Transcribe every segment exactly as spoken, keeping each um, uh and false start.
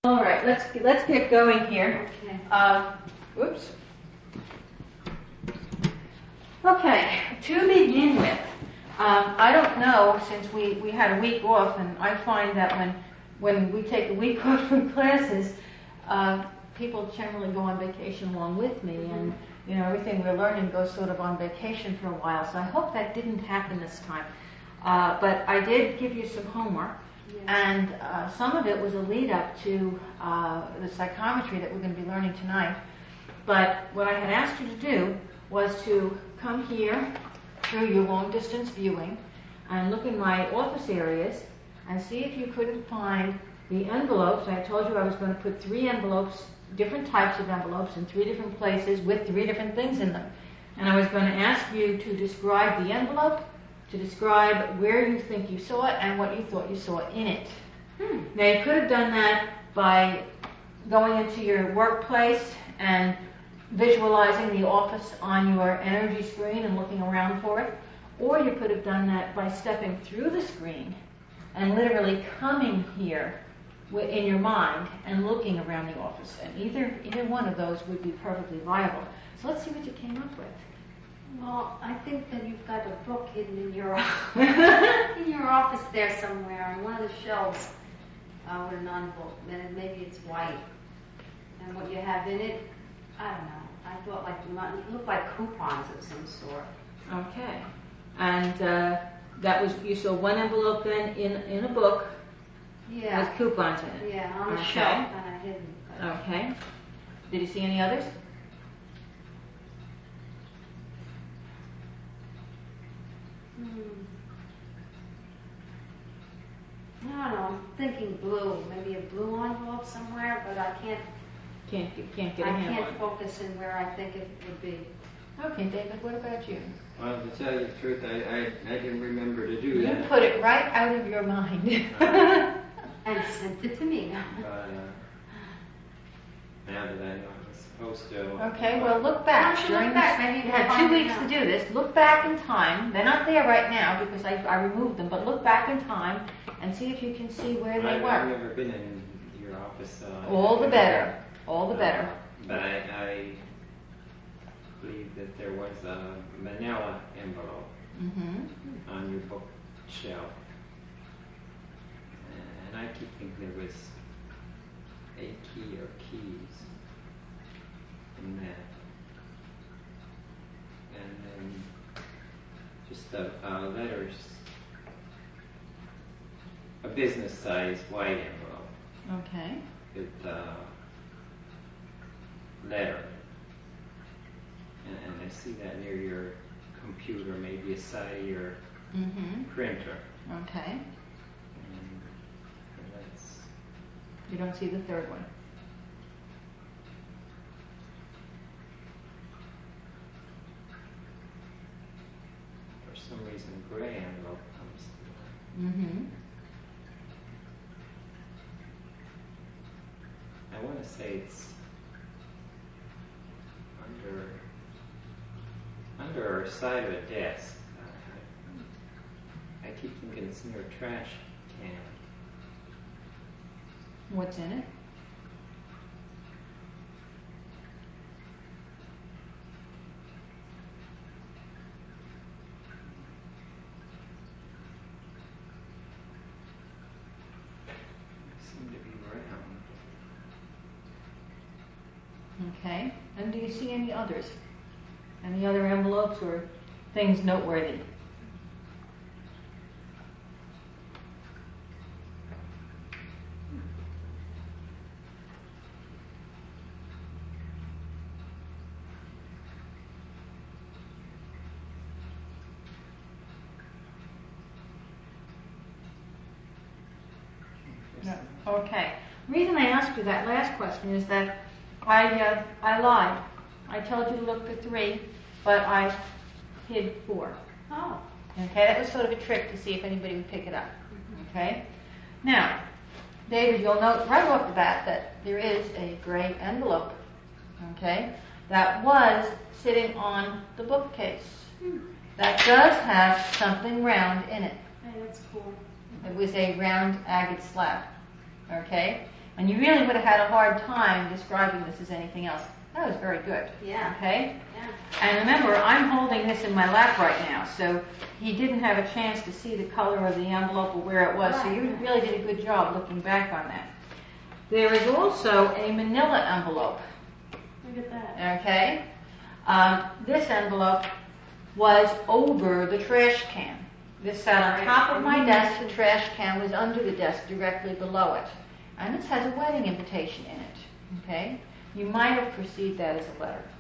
All right, let's let's get going here. Okay. Uh, oops. Okay, to begin with, um, I don't know, since we, we had a week off, and I find that when when we take a week off from classes, uh, people generally go on vacation along with me, and you know everything we're learning goes sort of on vacation for a while. So I hope that didn't happen this time. Uh, but I did give you some homework. Yes. And uh, some of it was a lead up to uh, the psychometry that we're going to be learning tonight. But what I had asked you to do was to come here through your long distance viewing and look in my office areas and see if you couldn't find the envelopes. I told you I was going to put three envelopes, different types of envelopes in three different places with three different things in them. And I was going to ask you to describe the envelope, to describe where you think you saw it and what you thought you saw in it. Hmm. Now you could have done that by going into your workplace and visualizing the office on your energy screen and looking around for it, or you could have done that by stepping through the screen and literally coming here in your mind and looking around the office. And either either one of those would be perfectly viable. So let's see what you came up with. Well, I think that you've got a book hidden in your in your office there somewhere on one of the shelves uh, with an envelope. And maybe it's white. And what you have in it, I don't know. I thought like you might it looked like coupons of some sort. Okay. And uh, that was, you saw one envelope then in, in a book Yeah. with coupons in it. Yeah, on the Okay. shelf, kind of hidden. But Okay. Did you see any others? Hmm. I don't know. I'm thinking blue. Maybe a blue envelope somewhere, but I can't. Can't can't get a I handle can't on it. focus in where I think it would be. Okay, David, what about you? Well, to tell you the truth, I, I, I didn't remember to do You that. put it right out of your mind. And sent it to me. But uh, now that I know I'm supposed to. Okay, well, look back. Why don't you During look back? this, Maybe you you can had two find it weeks to now. do this. Look back in time. They're not there right now because I, I removed them, but look back in time and see if you can see where they I've, were. I've never been in your office. Uh, All the better. All the better. Uh, but I, I believe that there was a manila envelope Mm-hmm. on your bookshelf. And I keep thinking there was a key or keys in that. And then just a, uh, letters, a business size white envelope Okay. with uh, letter. And, and I see that near your computer, maybe aside of your Mm-hmm. printer. Okay. And that's, You don't see the third one. for some reason, gray envelope comes to Mm-hmm. mind. I want to say it's under under our side of a desk. I, I keep thinking it's near a trash can. What's in it? They seem to be round. Okay. And do you see any others? Any other envelopes or things noteworthy? No. Okay. The reason I asked you that last question is that I uh, I lied. I told you to look for three, but I hid four. Oh. Okay, that was sort of a trick to see if anybody would pick it up. Okay? Now, David, you'll note right off the bat that there is a gray envelope. Okay? That was sitting on the bookcase. Hmm. That does have something round in it. Hey, that's cool. It was a round agate slab. Okay? and you really would have had a hard time describing this as anything else. That was very good. Yeah. Okay? Yeah. And remember, I'm holding this in my lap right now, so he didn't have a chance to see the color of the envelope or where it was, so you really did a good job looking back on that. There is also a manila envelope. Look at that. Okay? Um, this envelope was over the trash can. This sat on top of my desk. The trash can was under the desk directly below it. And this has a wedding invitation in it. Okay? You might have perceived that as a letter.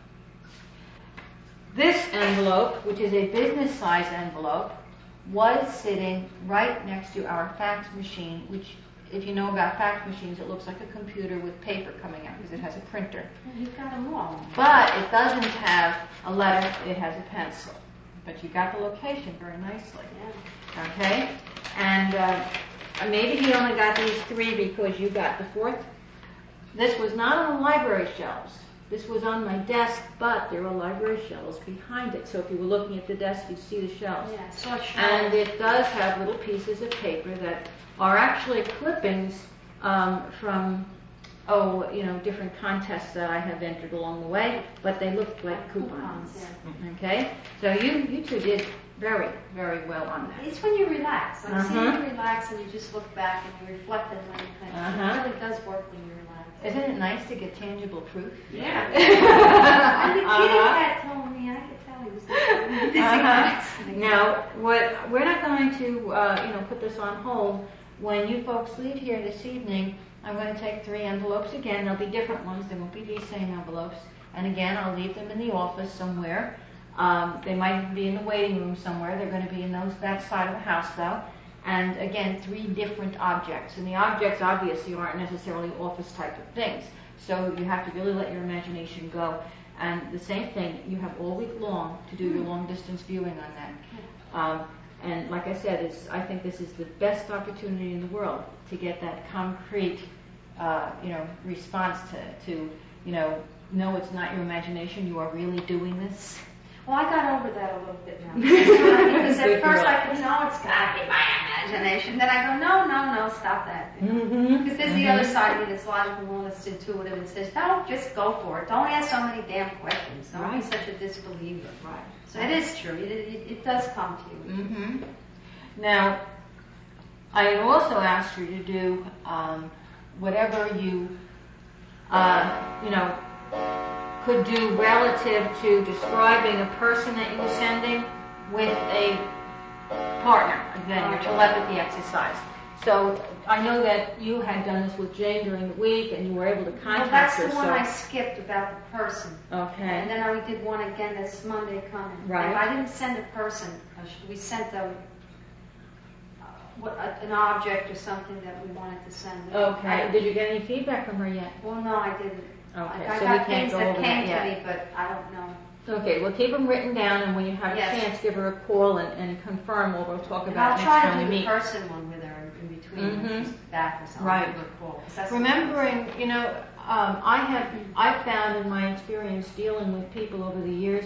This envelope, which is a business size envelope, was sitting right next to our fax machine, which, if you know about fax machines, it looks like a computer with paper coming out because it has a printer. Well, you've got them all. But it doesn't have a letter, it has a pencil. But you got the location very nicely. Yeah. Okay? And uh, maybe he only got these three because you got the fourth. This was not on the library shelves. This was on my desk, but there were library shelves behind it. So if you were looking at the desk, you'd see the shelves. Yeah, so shelves. And it does have little pieces of paper that are actually clippings um, from, oh, you know, different contests that I have entered along the way, but they look like coupons. Coupons, yeah. Okay? So you, you two did very, very well on that. It's when you relax. Like, see, Uh-huh. you relax and you just look back and you reflect on when you kind of, Uh-huh. it really does work when you relax. Isn't it nice to get tangible proof? Yeah. And the kitty Uh-huh. cat told me, I could tell he was listening. Uh-huh. Now, what we're not going to, uh, you know, put this on hold. When you folks leave here this evening, I'm going to take three envelopes again. There'll be different ones. They won't be these same envelopes. And again, I'll leave them in the office somewhere. Um, they might even be in the waiting room somewhere. They're going to be in those that side of the house, though. And again, three different objects. And the objects obviously aren't necessarily office type of things. So you have to really let your imagination go. And the same thing, you have all week long to do your long distance viewing on that. Um, and like I said, it's, I think this is the best opportunity in the world to get that concrete, uh, you know, response to, to, you know, no, it's not your imagination. You are really doing this. Well, I got over that a little bit now. Because at Good first girl. I thought, no, it's got to be my imagination. Then I go, no, no, no, stop that. Mm-hmm. Because there's the other side of me that's logical, that's intuitive, and says, no, just go for it. Don't ask so many damn questions. Don't Right. be such a disbeliever. Right. So it is true. It, it, it does come to you. Mm-hmm. Now, I have also asked you to do um, whatever you, uh, you know, could do relative to describing a person that you're sending with a partner, again, your telepathy exercise. So I know that you had done this with Jane during the week and you were able to Well, contact that's her. the one so. I skipped about the person. Okay. And then I did one again this Monday coming. Right. And I didn't send a person. uh, We sent a, uh, what, a, an object or something that we wanted to send. Okay. I, Did you get any feedback from her yet? well, no, I didn't. Okay, I, I so got we can't things go that over came that to yet. me, but I don't know. Okay, well, keep them written down, and when you have Yes. a chance, give her a call and, and confirm what we'll talk And about I'll next try time to we do the meet. person one with her in between, Mhm. just back or something. Right. Give her a call, 'cause that's- Remembering, you know, um, I have I found in my experience dealing with people over the years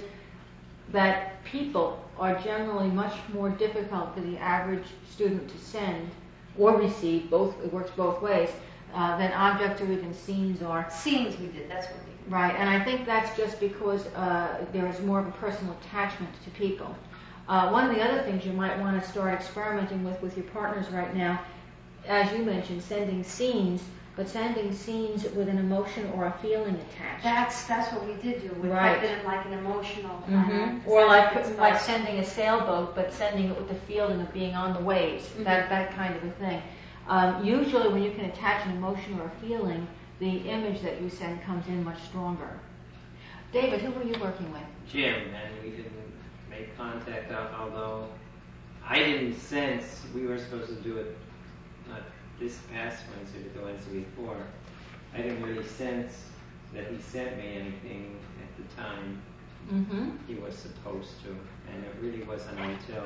that people are generally much more difficult for the average student to send or receive. Both it works both ways uh, than objects or even scenes are. Scenes we did, that's what we did. Right, and I think that's just because uh, there is more of a personal attachment to people. Uh, one of the other things you might want to start experimenting with with your partners right now, as you mentioned, sending scenes, but sending scenes with an emotion or a feeling attached. That's that's what we did do. We Right. kept it in like an emotional hmm kind of, Or like it's like sending a sailboat, but sending it with the feeling of being on the waves. Mhm. That that kind of a thing. Um, usually, when you can attach an emotion or a feeling, the image that you send comes in much stronger. David, who were you working with? Jim, and we didn't make contact, al- although I didn't sense we were supposed to do it not this past Wednesday, but the Wednesday before. I didn't really sense that he sent me anything at the time Mm-hmm. he was supposed to, and it really wasn't until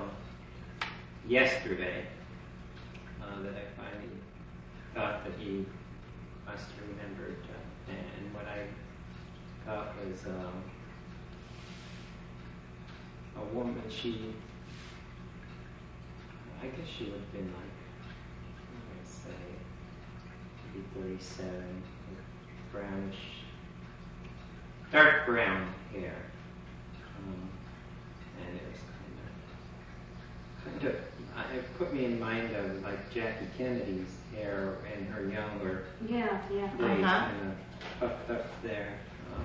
yesterday uh, that I finally thought that he must have remembered. Uh, and what I thought was um, a woman, she, I guess she would have been like, I'm going to say, maybe thirty-seven, with brownish, dark brown hair. Um, and it was kind of, kind of, uh, it put me in mind of like Jackie Kennedy's hair in her younger Yeah, yeah. days, Uh-huh. kind of puffed up there. Um,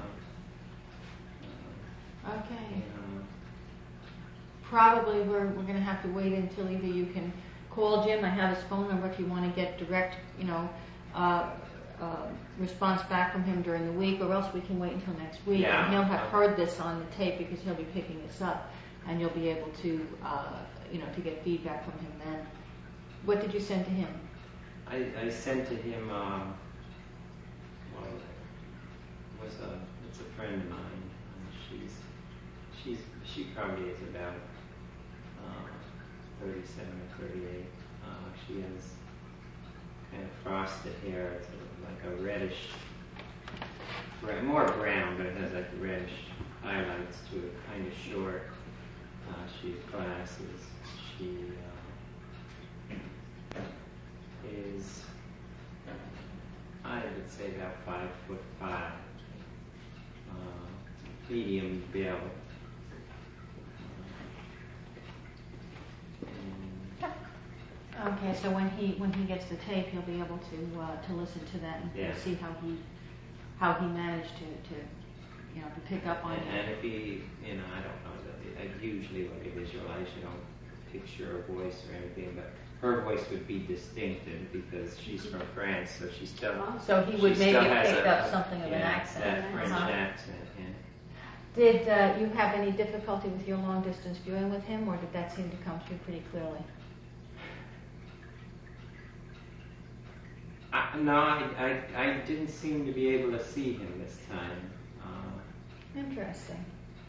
uh, Okay. you know, Probably we're, we're going to have to wait until either you can call Jim. I have his phone number if you want to get direct, you know, uh, uh, response back from him during the week, or else we can wait until next week. Yeah. And he'll have heard this on the tape because he'll be picking this up, and you'll be able to, uh, you know, to get feedback from him then. What did you send to him? I, I sent to him, um, well, it was a, it's a friend of mine. Uh, she's, she's, she probably is about uh, thirty-seven or thirty-eight. Uh, she has kind of frosted hair. It's sort of like a reddish, bra- more brown, but it has like reddish highlights to it, kind of short. Uh, she has glasses. She uh, is, I would say, about five foot five, uh, medium build. Uh, and Okay, so when he when he gets the tape, he'll be able to uh, to listen to that and Yeah. see how he how he managed to, to you know to pick up on And, it. and if he, you know, I don't know, that I usually when you visualize, you don't picture her voice or anything, but her voice would be distinctive because she's from France, so she still, So he she would maybe still have has picked a- up something of an yeah, accent. that French Uh-huh. accent, yeah. Did uh, you have any difficulty with your long distance viewing with him, or did that seem to come through pretty clearly? I, no, I, I, I didn't seem to be able to see him this time. Uh, Interesting.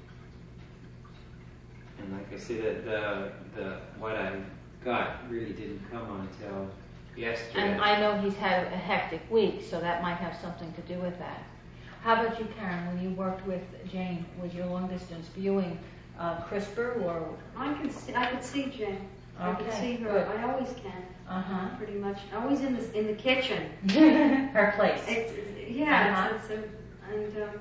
and like I said, the, the, the what I got really didn't come until yesterday. And I know he's had a hectic week, so that might have something to do with that. How about you, Karen? When you worked with Jane, was your long distance viewing uh, crisper or? I could see, I could see Jane. I could Okay, see her. good. I always can. Uh Pretty much. Always in the in the kitchen. huh. Her place. It's, it's yeah. Uh-huh. It's, it's a, and um,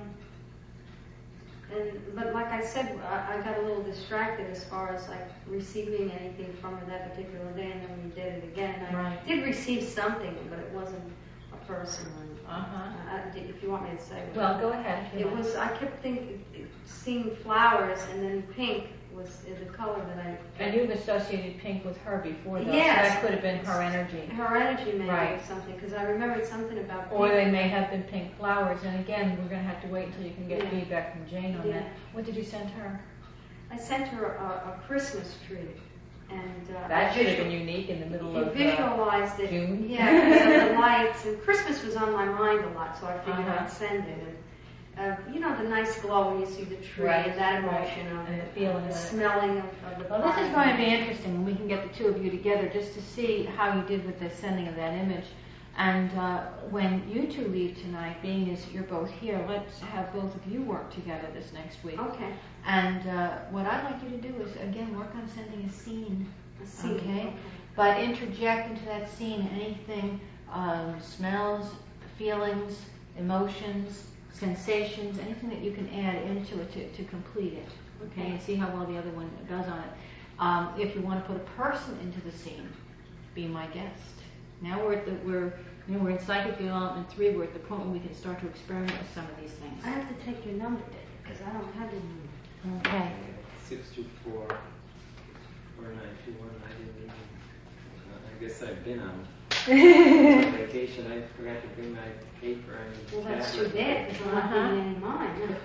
and but like I said, I, I got a little distracted as far as like receiving anything from her that particular day, and then we did it again. I Right. did receive something, but it wasn't a person. Uh huh. I, I, if you want me to say. what Well, go ahead. if you It like. was. I kept thinking, seeing flowers, and then pink was the color that I. And you've associated pink with her before, though. Yes. So that could have been her energy. Her energy maybe Right. or something, because I remembered something about pink. Or they may have been pink flowers. And again, we're going to have to wait until you can get Yeah. feedback from Jane on Yeah. that. What did you send her? I sent her a, a Christmas tree, and uh, That I should have visual- been unique in the middle You of uh, visualized it. June. Yeah, because of the lights. And Christmas was on my mind a lot, so I figured Uh-huh. I'd send it. And, uh, you know, the nice glow when you see the tree Right, and that right. emotion of And it, the feeling the of it. smelling of, of the Well, this is pine. going to be interesting when we can get the two of you together just to see how you did with the sending of that image. And uh, when you two leave tonight, being as you're both here, let's have both of you work together this next week. Okay. And uh, what I'd like you to do is, again, work on sending a scene. A scene, Okay. okay. But interject into that scene anything, um, smells, feelings, emotions, sensations, anything that you can add into it to, to complete it. Okay, Okay. and see how well the other one does on it. Um, if you want to put a person into the scene, be my guest. Now we're at the we're you know we're in psychic development three. We're at the point where we can start to experiment with some of these things. I have to take your number, because I don't have your number. Okay. Six two four four nine two one. I didn't even. Uh, I guess I've been on on vacation. I forgot to bring my paper and. Well, that's too tablet. bad, because I'm not Uh-huh. giving any mine.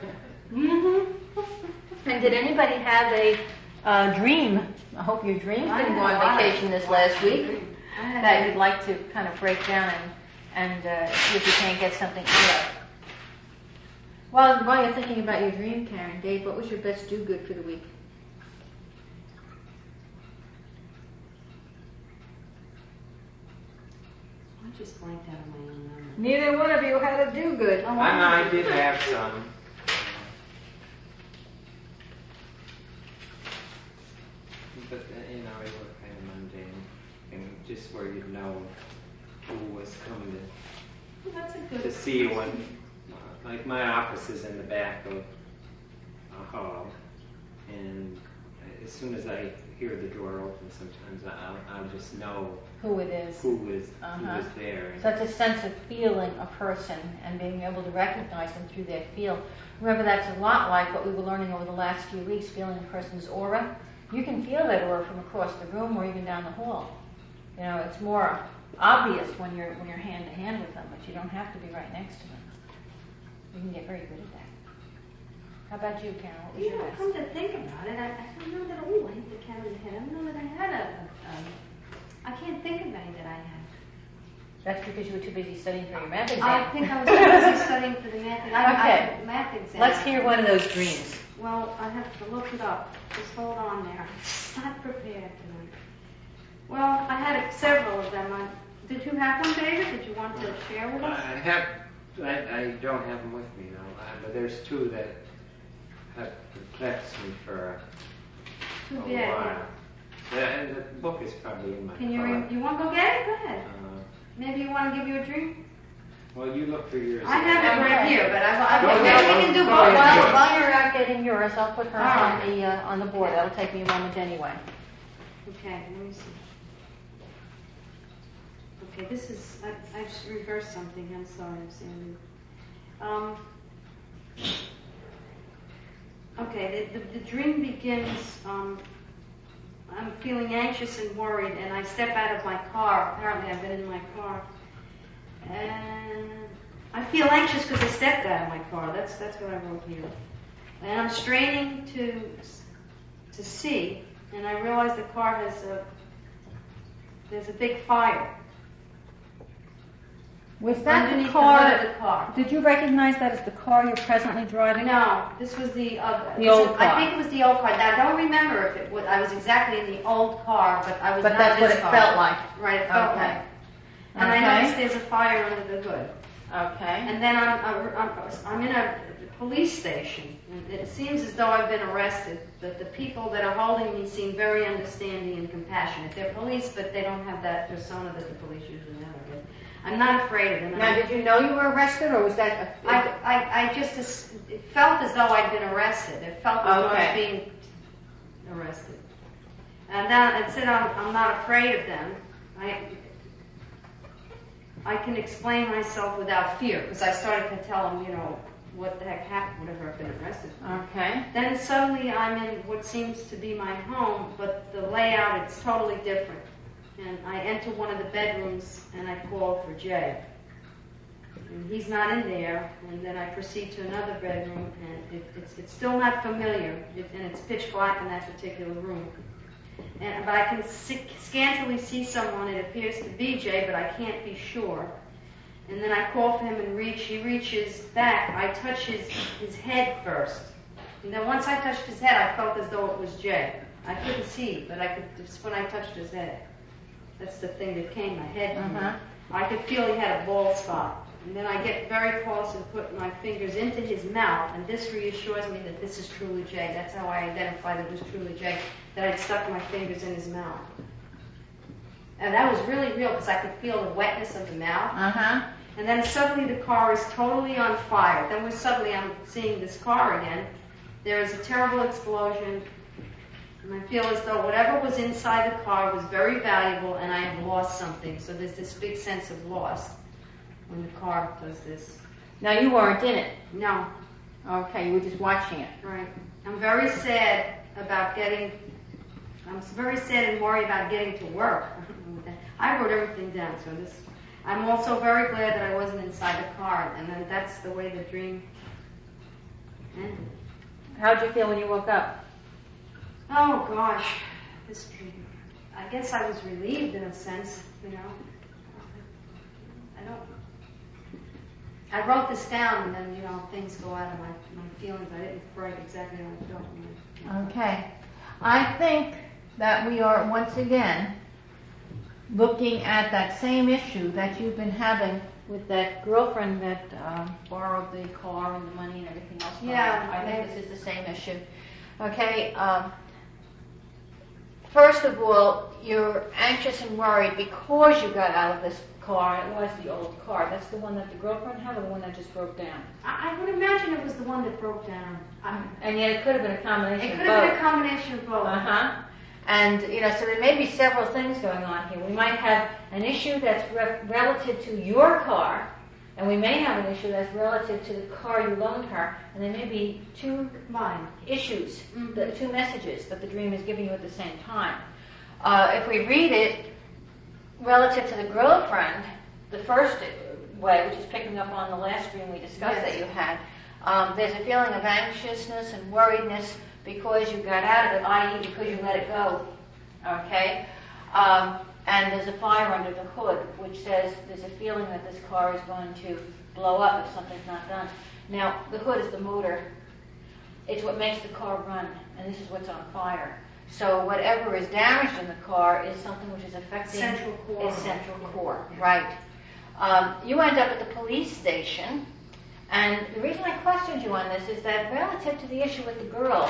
Mm-hmm. And did anybody have a uh, dream? I hope your dream I didn't go had a on lot of- vacation this last week. I had That a- you'd like to kind of break down and and uh, see if you can't get something out of. While while you're thinking about your dream, Karen, Dave, what was your best do good for the week? I just blanked out on my own number. Neither one of you had a do good. Oh, I know I did have some. But, uh, you know, they were kind of mundane. And just where you'd know who was coming to That's a good. to see when, uh, like my office is in the back of a hall, and as soon as I hear the door open, sometimes I'll, I'll just know Who it is. who was, Uh-huh. who was there. Such a sense of feeling a person and being able to recognize them through their feel. Remember, that's a lot like what we were learning over the last few weeks, feeling a person's aura. You can feel that aura from across the room or even down the hall. You know, it's more obvious when you're when you're hand to hand with them, but you don't have to be right next to them. You can get very good at that. How about you, Karen? What was You your know, best? come to think about it, I, I don't know that. Oh, I hit the camera in the head. I don't know that I had a. a, a I can't think of any that I had. That's because you were too busy studying for your math exam. I think I was too busy studying for the math. I, Okay. I, math exam. Let's hear one of those dreams. Well, I have to look it up. Just hold on there. Not prepared tonight. Well, I had several of them. I, did you have one, David? Did you want to share with I us? have, I, I don't have them with me now, uh, but there's two that have perplexed me for Too a bad. while. The, and the book is probably in my Can you car. re- you want to go get it? Go ahead. Uh, Maybe you want to give you a drink? well, you look for yours. I have it right Okay. here, but I, I, Go I ahead. we can do Go both. ahead. While, while you're out getting yours, I'll put hers All on right. the uh, on the board. That'll take me a moment anyway. Okay, let me see. Okay, this is, I, I just reversed something, I'm sorry, Sandy. Um, okay, the, the, the dream begins, um, I'm feeling anxious and worried, and I step out of my car. Apparently I've been in my car. And I feel anxious because I stepped out of my car. That's, that's what I wrote here. And I'm straining to, to see, and I realize the car has a, there's a big fire. Was that Underneath the the car? hood of the car. Did you recognize that as the car you're presently driving? No, this was the other. The old I car. think it was the old car. Now, I don't remember if it was, I was exactly in the old car, but I was But not that's this what it car. felt like. Right, it felt Okay. like. And I Okay. noticed there's a fire under the hood. Okay. And then I'm, I'm, I'm in a police station. And it seems as though I've been arrested, but the people that are holding me seem very understanding and compassionate. They're police, but they don't have that persona that the police usually have, I guess. I'm not afraid of them. Now, did you know you were arrested, or was that a... I, I, I just, as- it felt as though I'd been arrested. It felt as though I was Okay. being arrested. And then it said I'm, I'm not afraid of them. I, I can explain myself without fear, because I started to tell them, you know, what the heck happened, whatever I've been arrested for. Okay. Then suddenly I'm in what seems to be my home, but the layout, it's totally different. And I enter one of the bedrooms and I call for Jay. And he's not in there, and then I proceed to another bedroom, and it, it's, it's still not familiar, it, and it's pitch black in that particular room. And, but I can see, scantily see someone, it appears to be Jay, but I can't be sure. And then I call for him and reach, he reaches back, I touch his, his head first. And then once I touched his head, I felt as though it was Jay. I couldn't see, but I could, just when I touched his head. That's the thing that came, my head. Uh-huh. I could feel he had a bald spot. And then I get very close and put my fingers into his mouth, and this reassures me that this is truly Jay. That's how I identified it was truly Jay, that I'd stuck my fingers in his mouth. And that was really real, because I could feel the wetness of the mouth. Uh-huh. And then suddenly the car is totally on fire. Then we're suddenly I'm seeing this car again. There is a terrible explosion. And I feel as though whatever was inside the car was very valuable, and I have lost something. So there's this big sense of loss when the car does this. Now, you weren't in it. No, Okay, you were just watching it. right. I'm very sad about getting, I'm very sad and worried about getting to work. I wrote everything down, so this, I'm also very glad that I wasn't inside the car, and then that's the way the dream ended. How did you feel when you woke up? Oh gosh, this dream. I guess I was relieved in a sense, you know. I don't. I wrote this down, and then you know things go out of my, my feelings. I didn't write exactly how I felt. When I, Okay. I think that we are once again looking at that same issue that you've been having with that girlfriend that uh, borrowed the car and the money and everything else. from you. Yeah, I think maybe. this is the same issue. Okay. Um, first of all, you're anxious and worried because you got out of this car, and it was the old car. That's the one that the girlfriend had, or the one that just broke down? I, I would imagine it was the one that broke down. I, And yet it could have been a it combination could of have both. been a combination of both. Uh-huh. And, you know, so there may be several things going on here. We might have an issue that's re- relative to your car, and we may have an issue that's relative to the car you loaned her, and there may be two Mine. issues, Mhm. the two messages that the dream is giving you at the same time. Uh, if we read it relative to the girlfriend, the first way, which is picking up on the last dream we discussed Yes. that you had, um, there's a feeling of anxiousness and worriedness because you got out of it, that is because you let it go, okay? Um, and there's a fire under the hood, which says there's a feeling that this car is going to blow up if something's not done. Now, the hood is the motor. It's what makes the car run, and this is what's on fire. So whatever is damaged in the car is something which is affecting Central core. its central core, right? Um, you end up at the police station, and the reason I questioned you on this is that relative to the issue with the girl,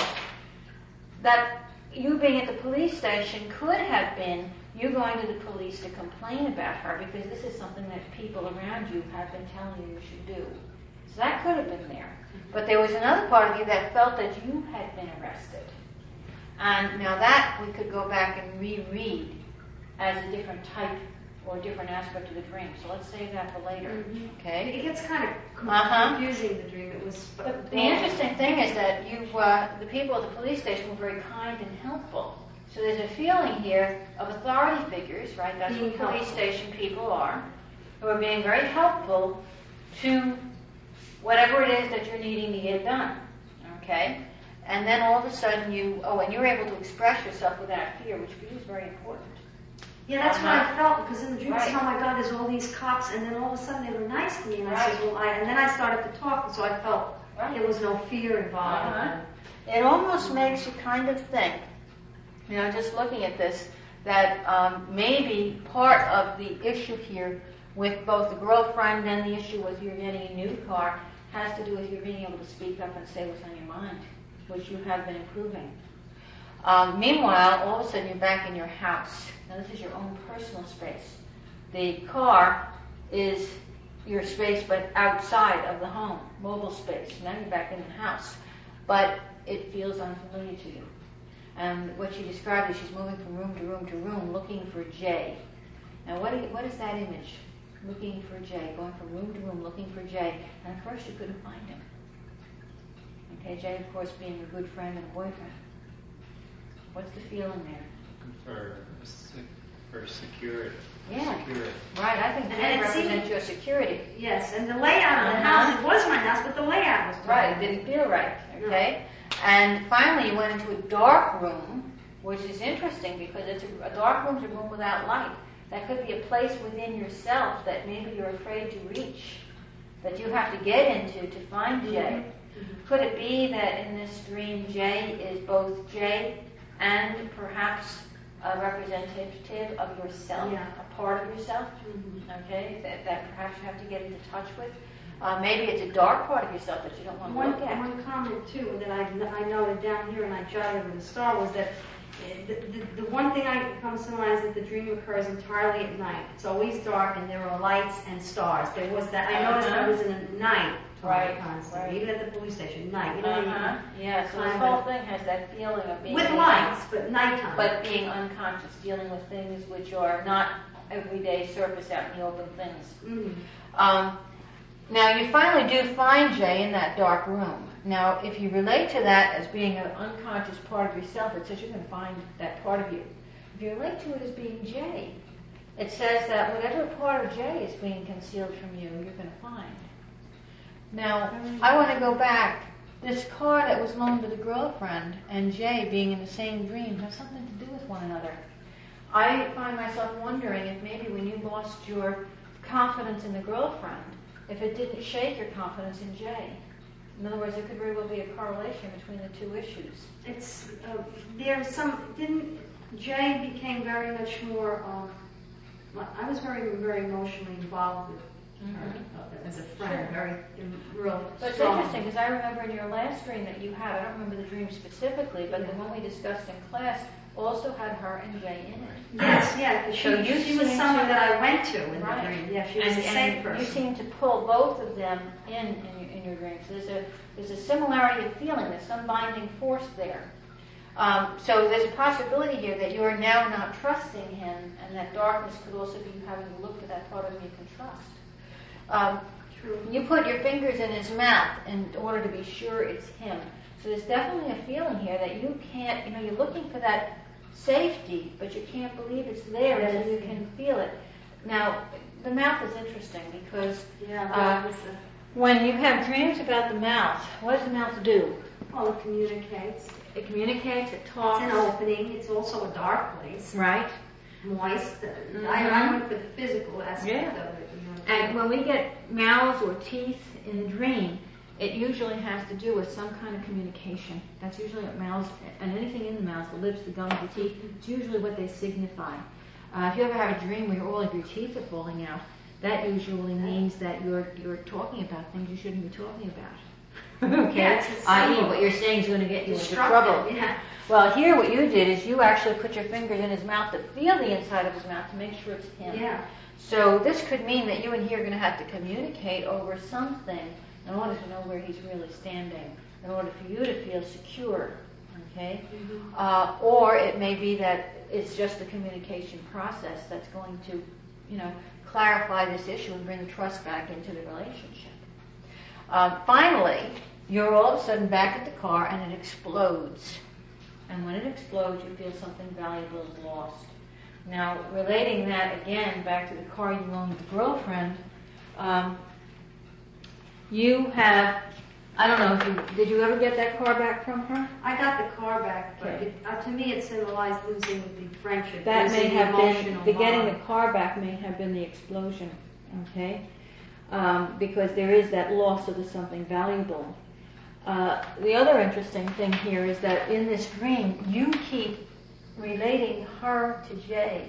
that you being at the police station could have been you going to the police to complain about her because this is something that people around you have been telling you you should do. So that could have been there. But there was another part of you that felt that you had been arrested. And now that we could go back and reread as a different type or a different aspect of the dream. So let's save that for later. Mhm. Okay? It gets kind of Uh-huh. confusing, the dream. It was. The, the interesting thing is that you, uh, the people at the police station were very kind and helpful. So there's a feeling here of authority figures, right? That's Being what police helpful. station people are, who are being very helpful to whatever it is that you're needing to get done. Okay? And then all of a sudden you, oh, and you're able to express yourself without fear, which for you is very important. Yeah, that's what Uh-huh. I felt, because in the dream I said, Right. oh my God, there's all these cops, and then all of a sudden they were nice to me, and I said, Right. well, I, and then I started to talk, so I felt Right. there was no fear involved. Uh-huh. It almost makes you kind of think, you know, just looking at this, that um, maybe part of the issue here with both the girlfriend and the issue with you getting a new car has to do with you being able to speak up and say what's on your mind, which you have been improving. Um, meanwhile, all of a sudden you're back in your house. Now this is your own personal space. The car is your space but outside of the home, mobile space. Now you're back in the house. But it feels unfamiliar to you. And what she described is she's moving from room to room to room looking for Jay. Now what, do you, what is that image? Looking for Jay, going from room to room looking for Jay. And at first you couldn't find him. Okay, Jay of course being a good friend and boyfriend. What's the feeling there? For, se- for security. Yeah. Security. Right, I think And Jay it represents seemed- your security. Yes, and the layout of the Uh-huh. house, it was my house, but the layout was Right, it totally- didn't feel right, okay? And finally you went into a dark room, which is interesting because it's a, a dark room is a room without light. That could be a place within yourself that maybe you're afraid to reach, that you have to get into to find Jay. Mhm. Could it be that in this dream Jay is both Jay and perhaps a representative of yourself, Yeah. a part of yourself? Mhm. Okay, that, that perhaps you have to get into touch with. Uh, maybe it's a dark part of yourself that you don't want to One, look at. one comment too that I, I noted down here and I jotted with a star was that uh, the, the, the one thing I comes to mind is that the dream occurs entirely at night. It's always dark and there are lights and stars. There was that, I noticed Uh-huh. that was in a night Right, constantly, right. even at the police station, night. You know, you Uh-huh. Yeah, so this Kind whole of- thing has that feeling of being with in lights, but nighttime. but being unconscious, dealing with things which are not everyday surface out in the open things. Mhm. Um, now you finally do find Jay in that dark room. Now if you relate to that as being an unconscious part of yourself, it says you're going to find that part of you. If you relate to it as being Jay, it says that whatever part of Jay is being concealed from you, you're going to find. Now, I want to go back. This car that was loaned to the girlfriend and Jay being in the same dream have something to do with one another. I find myself wondering if maybe when you lost your confidence in the girlfriend, if it didn't shake your confidence in Jay. In other words, there could very well be a correlation between the two issues. It's uh, there's some didn't Jay became very much more. Um, well, I was very very emotionally involved with her uh, as a friend, Sure. very um, real. But it's strong. interesting because I remember in your last dream that you had, I don't remember the dream specifically, but the one we discussed in class, also had her and Jay in it. Yes, yeah, 'cause she, So you she was seem someone to- that I went to in Right. the dream. Yeah, she was and, the same and person. you seem to pull both of them in in your, in your dreams. There's a there's a similarity of feeling. There's some binding force there. Um, so there's a possibility here that you are now not trusting him, and that darkness could also be you having to look for that part of him you can trust. Um, True. you put your fingers in his mouth in order to be sure it's him. So there's definitely a feeling here that you can't, you know, you're looking for that safety, but you can't believe it's there Yes. until you can feel it. Now, the mouth is interesting because Yeah, uh, that was a, when you have dreams about the mouth, what does the mouth do? well, it communicates. It communicates, it It's talks. an opening. It's also a dark place. Right? Moist. Mhm. I, I went for the physical aspect Yeah. of it. You know. And when we get mouths or teeth in a dream, it usually has to do with some kind of communication. That's usually what mouths, and anything in the mouth, the lips, the gums, the teeth, it's usually what they signify. Uh, if you ever have a dream where all of your teeth are falling out, that usually means that you're you're talking about things you shouldn't be talking about. Okay? Yeah, it's a that is, symbol. what you're saying is going to get you into Destructive, trouble. yeah. Well, here what you did is you actually put your fingers in his mouth to feel the inside of his mouth to make sure it's him. Yeah. So this could mean that you and he are going to have to communicate over something in order to know where he's really standing, in order for you to feel secure, okay? Mm-hmm. Uh, or it may be that it's just the communication process that's going to, you know, clarify this issue and bring trust back into the relationship. Uh, finally, you're all of a sudden back at the car and it explodes. And when it explodes, you feel something valuable is lost. Now, relating that again back to the car you loaned the girlfriend, um, you have, I don't know, if you, did you ever get that car back from her? I got the car back, but Okay. it, uh, to me it symbolized losing the friendship. That may losing have the been, emotional the getting the bond. car back may have been the explosion, okay? Um, because there is that loss of the something valuable. Uh, the other interesting thing here is that in this dream, you keep relating her to Jay.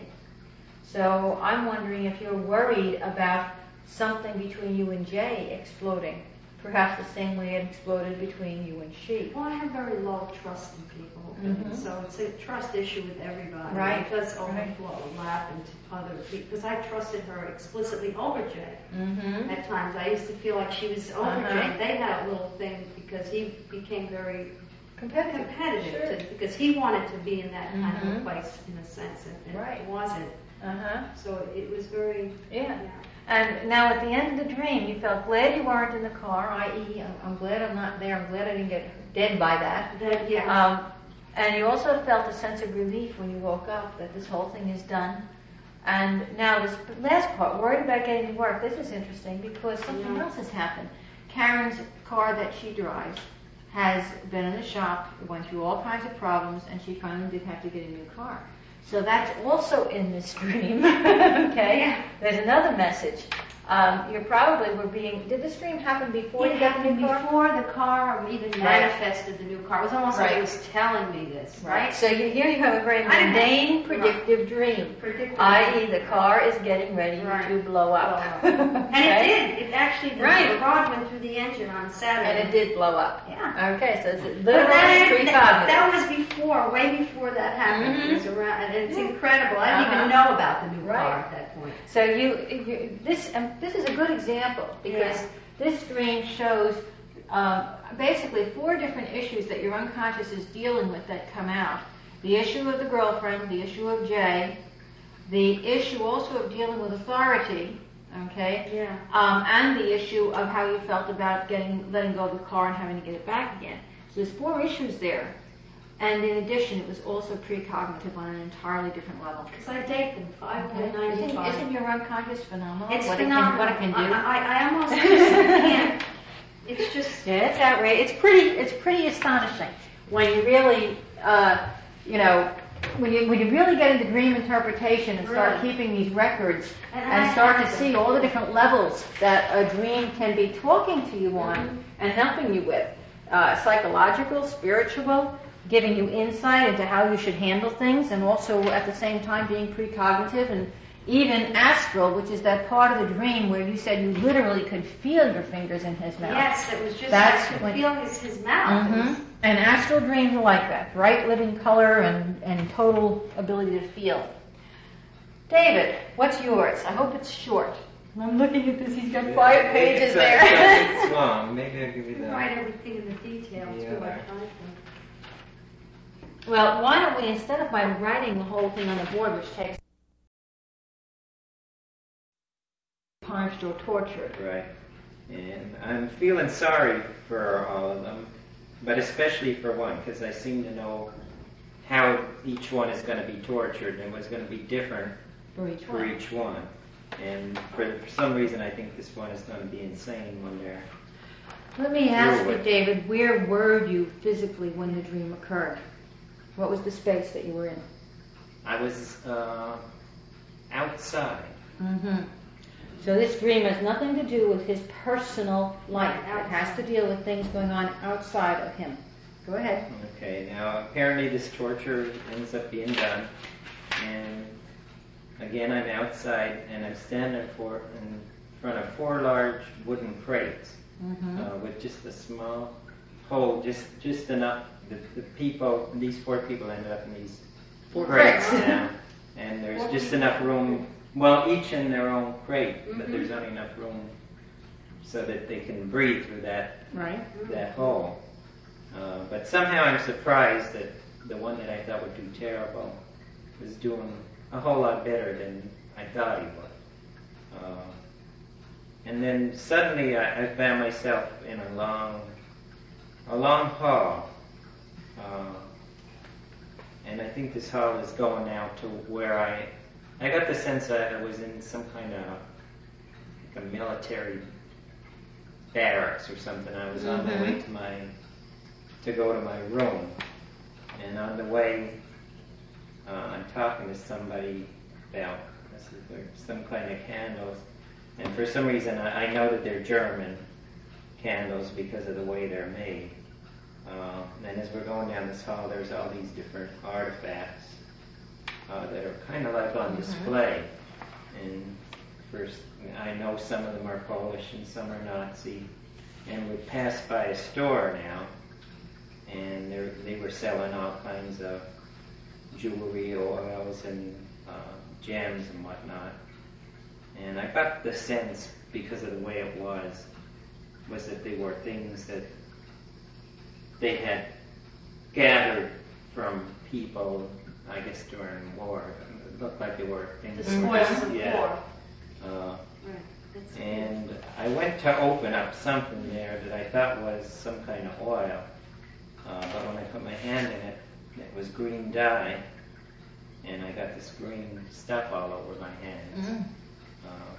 So I'm wondering if you're worried about something between you and Jay exploding, perhaps the same way it exploded between you and she. Well, I have very low trust in people, Mhm. so it's a trust issue with everybody. Right. It does Right. overflow and lap into other people, because I trusted her explicitly over Jay. Mm-hmm. At times, I used to feel like she was over Uh-huh. Jay. They had a little thing because he became very Competitive. competitive, Sure. to, because he wanted to be in that kind of Mhm. a place, in a sense, and, and Right. it wasn't. Uh-huh. So it was very, Yeah. And now at the end of the dream, you felt glad you weren't in the car, that is, I'm, I'm glad I'm not there. I'm glad I didn't get dead by that. that, yeah. Um, and you also felt a sense of relief when you woke up that this whole thing is done. And now this last part, worried about getting to work, this is interesting because something Yeah. else has happened. Karen's car that she drives has been in the shop, it went through all kinds of problems, and she finally did have to get a new car. So that's also in this dream. Okay? Yeah. There's another message. Um, you probably were being, did this dream happen before It you got the happened new car? before the car even Right. manifested the new car. It was almost like Right. it was telling me this, right? So you, here you have a very I didn't- mundane, predictive dream, Predictive. that is the car is getting ready Right. to blow up. Blow up. And it Okay? did. It actually, the Right. rod went through the engine on Saturday. And it did blow up. Yeah. Okay, so it's But literally that, precognitive. that, that was before, way before that happened. Mhm. It was around, and it's Yeah. incredible. I didn't Uh-huh. even know about the new Right. car at that point. So you, you this um, this is a good example because Yeah. this dream shows um, basically four different issues that your unconscious is dealing with that come out. The issue of the girlfriend, the issue of Jay, the issue also of dealing with authority, okay, Yeah. um, and the issue of how you felt about getting letting go of the car and having to get it back again. So there's four issues there. And in addition, it was also precognitive on an entirely different level. Because I date them five Okay. point nine Isn't, five. isn't your unconscious phenomenal? It's what phenomenal. It can, what it can do. I, I, I almost just can't. It's just. Yeah, it's outrageous. It's pretty. It's pretty astonishing when you really, uh, you know, when you when you really get into dream interpretation and start Really. keeping these records And and, I start to have see them. all the different levels that a dream can be talking to you on Mhm. and helping you with, uh, psychological, spiritual, giving you insight into how you should handle things, and also at the same time being precognitive and even astral, which is that part of the dream where you said you literally could feel your fingers in his mouth. Yes, it was just, That's I could when- feel his, his mouth. It was- Mm-hmm. And astral dreams are like that, bright living color and, and total ability to feel. David, what's yours? I hope it's short. I'm looking at this, he's got five pages It's, there. uh, It's long. Maybe I'll give you You the. write everything in the detail too, Yeah. I find. Well, why don't we, instead of my writing the whole thing on the board, which takes punished or tortured. Right. And I'm feeling sorry for all of them, but especially for one, because I seem to know how each one is going to be tortured and was going to be different For each for one. each one. And for, for some reason, I think this one is going to be insane when they're. Let me ask Through you, it. David, where were you physically when the dream occurred? What was the space that you were in? I was uh, outside. Mm-hmm. So this dream has nothing to do with his personal life. Right, It has to deal with things going on outside of him. Go ahead. Okay, now apparently this torture ends up being done, and again I'm outside and I'm standing for, in front of four large wooden crates Mm-hmm. uh, with just a small hole, just just enough. The, the people, these four people ended up in these Four crates crates. now, and there's Four just people. enough room. Well, each in their own crate, but Mhm. there's only enough room so that they can breathe through that Right? that hole. Uh, but somehow I'm surprised that the one that I thought would do terrible was doing a whole lot better than I thought he would. Uh, and then suddenly I, I found myself in a long, a long hall. Uh, and I think this hall is going out to where I, I got the sense that I was in some kind of like a military barracks or something. I was on my way to my to go to my room, and on the way, uh, I'm talking to somebody about this is there, some kind of candles, and for some reason I, I know that they're German candles because of the way they're made. Uh, and as we're going down this hall, there's all these different artifacts uh, that are kind of like on display. And first, I know some of them are Polish and some are Nazi. And we passed by a store now, and they they were selling all kinds of jewelry, oils, and uh, gems and whatnot. And I got the sense, because of the way it was, was that they were things that they had gathered from people, I guess, during war. It looked like they were things. The that were spoils just- of yeah. war. Uh, Right. That's and I went to open up something there that I thought was some kind of oil. Uh, but when I put my hand in it, it was green dye. And I got this green stuff all over my hands. Mm. Uh,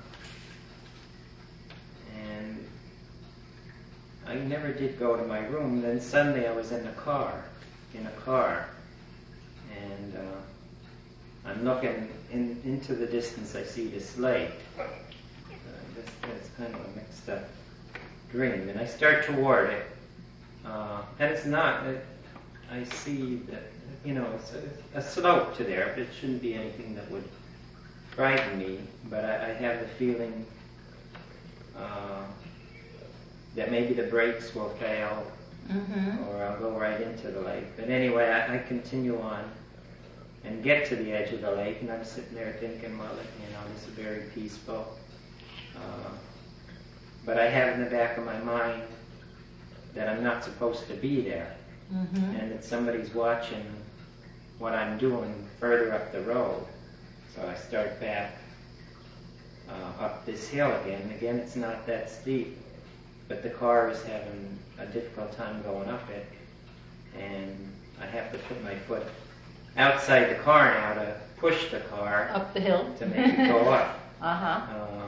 and I never did go to my room. Then suddenly I was in the car, in a car. And uh, I'm looking in, into the distance. I see this lake. Uh, this, it's kind of a mixed up dream. And I start toward it. Uh, and it's not, it, I see that, you know, it's a, a slope to there. It shouldn't be anything that would frighten me. But I, I have the feeling uh, that maybe the brakes will fail, Mm-hmm. or I'll go right into the lake. But anyway, I, I continue on and get to the edge of the lake, and I'm sitting there thinking, well, you know, this is very peaceful. Uh, but I have in the back of my mind that I'm not supposed to be there, Mm-hmm. and that somebody's watching what I'm doing further up the road. So I start back uh, up this hill again. Again, it's not that steep, but the car is having a difficult time going up it, and I have to put my foot outside the car now to push the car Up the hill. to make it go up. Uh-huh. Uh,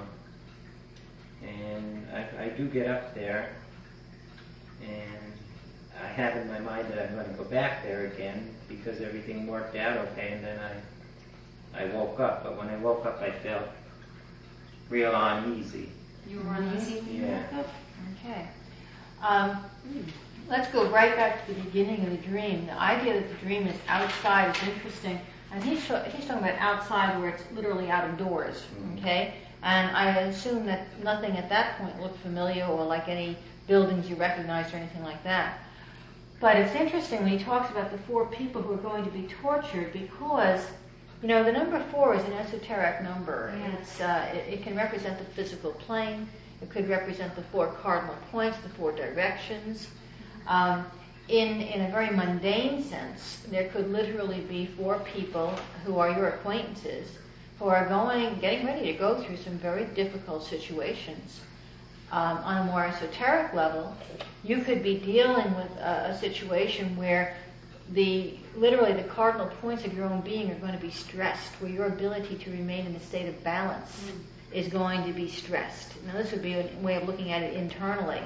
and I, I do get up there, and I have in my mind that I'm going to go back there again because everything worked out okay, and then I I woke up. But when I woke up, I felt real uneasy. You were uneasy when you Yeah. woke up? Okay. Um, let's go right back to the beginning of the dream. The idea that the dream is outside is interesting. And he's, he's talking about outside where it's literally out of doors, okay? And I assume that nothing at that point looked familiar or like any buildings you recognize or anything like that. But it's interesting when he talks about the four people who are going to be tortured because, you know, the number four is an esoteric number. Yeah. It's, uh, it, it can represent the physical plane. It could represent the four cardinal points, the four directions. Um, in, in a very mundane sense, there could literally be four people who are your acquaintances who are going, getting ready to go through some very difficult situations. Um, on a more esoteric level, you could be dealing with a, a situation where the literally the cardinal points of your own being are going to be stressed, where your ability to remain in a state of balance mm. is going to be stressed. Now, this would be a way of looking at it internally.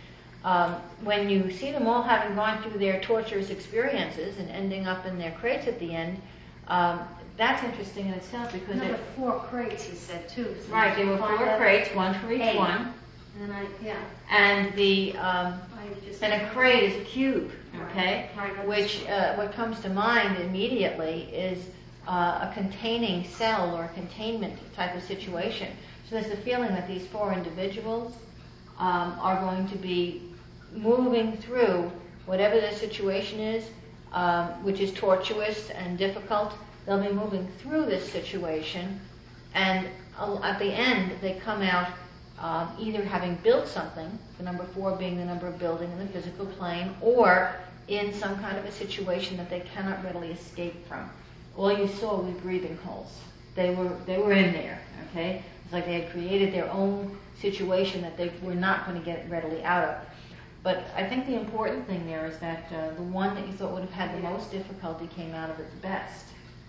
Um, when you see them all having gone through their torturous experiences and ending up in their crates at the end, um, that's interesting in itself because no, it, but four crates, he said too. So right, there were four crates, one for each eight. one. And I, yeah. And the um, I just and a crate is a cube, okay? Right. Right. Which uh, what comes to mind immediately is uh, a containing cell or a containment type of situation. So there's the feeling that these four individuals um, are going to be moving through whatever the situation is, um, which is tortuous and difficult. They'll be moving through this situation, and uh, at the end they come out Um, either having built something, the number four being the number of building in the physical plane, or in some kind of a situation that they cannot readily escape from. All you saw were breathing holes. They were they were in there, okay? It's like they had created their own situation that they were not going to get readily out of. But I think the important thing there is that uh, the one that you thought would have had the most difficulty came out of its best.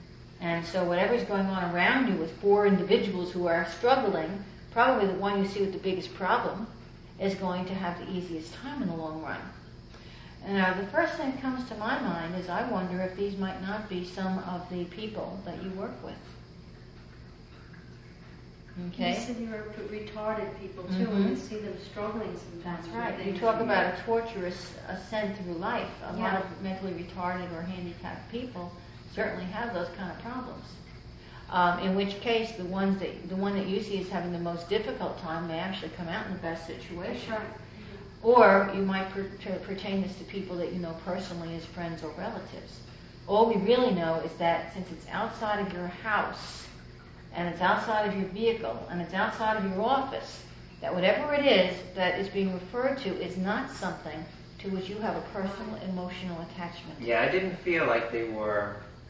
And so whatever's going on around you with four individuals who are struggling, probably the one you see with the biggest problem is going to have the easiest time in the long run. And now the first thing that comes to my mind is I wonder if these might not be some of the people that you work with. Okay? You said you were retarded people too, Mm-hmm. and you see them struggling sometimes. That's right. with You things. talk about a torturous ascent through life. A Yeah. lot of mentally retarded or handicapped people certainly have those kind of problems. Um, in which case, the ones that the one that you see is having the most difficult time may actually come out in the best situation. That's right. Or you might per- to pertain this to people that you know personally as friends or relatives. All we really know is that since it's outside of your house, and it's outside of your vehicle, and it's outside of your office, that whatever it is that is being referred to is not something to which you have a personal emotional attachment. Yeah, I didn't feel like they were.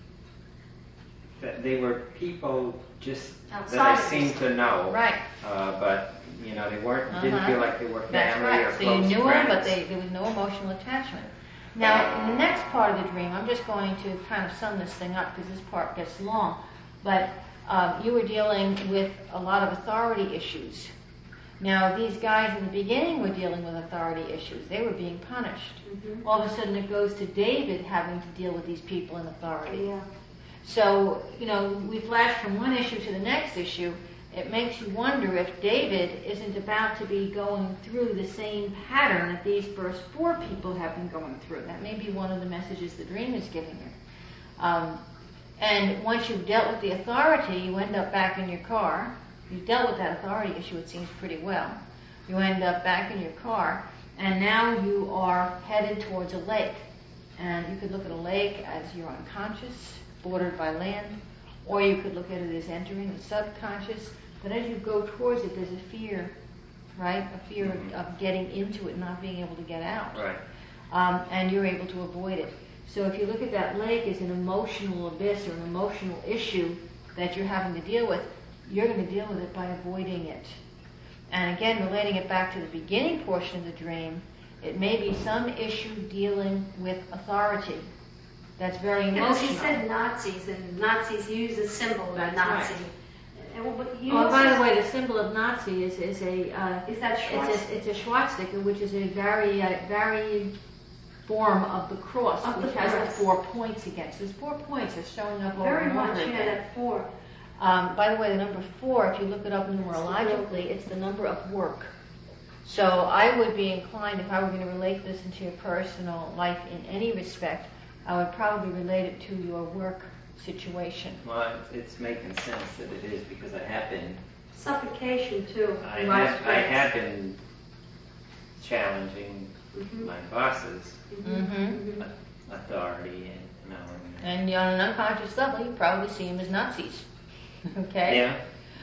That they were people just Outside that I of seemed to know. Right. Uh, but you know, they weren't. Didn't Uh-huh. feel like they were That's family right. or So close you knew friends. them, but they, there was no emotional attachment. Now, in the next part of the dream, I'm just going to kind of sum this thing up because this part gets long. But um, you were dealing with a lot of authority issues. Now, these guys in the beginning were dealing with authority issues. They were being punished. Mm-hmm. All of a sudden, it goes to David having to deal with these people in authority. Yeah. So, you know, we flash from one issue to the next issue. It makes you wonder if David isn't about to be going through the same pattern that these first four people have been going through. That may be one of the messages the dream is giving you. Um, and once you've dealt with the authority, you end up back in your car. You've dealt with that authority issue, it seems, pretty well. You end up back in your car, and now you are headed towards a lake. And you could look at a lake as you're unconscious, bordered by land, or you could look at it as entering the subconscious. But as you go towards it, there's a fear, right? A fear Mm-hmm. of, of getting into it, not being able to get out. Right. Um, and you're able to avoid it. So if you look at that lake as an emotional abyss or an emotional issue that you're having to deal with, you're going to deal with it by avoiding it. And again, relating it back to the beginning portion of the dream, it may be some issue dealing with authority. That's very Because emotional. he said Nazis, and Nazis use a symbol of That's Nazi. right. And well, but you Oh, also by the way, the symbol of Nazi is, is a uh, Is that it's Schwarz- a it's a swastika, which is a very uh, very form of the cross, Of the which has the cross. four points against. Those four points are showing up over very and over much, again. yeah, that four. Um, by the way, the number four, if you look it up numerologically, it's the number of work. So I would be inclined, if I were going to relate this into your personal life in any respect, I would probably relate it to your work situation. Well, it's, it's making sense that it is because I have been, Suffocation too. I Right. have, I have been challenging Mhm. my boss's Mm-hmm. authority and, you know, and- And on an unconscious level, you probably see them as Nazis. Okay? yeah.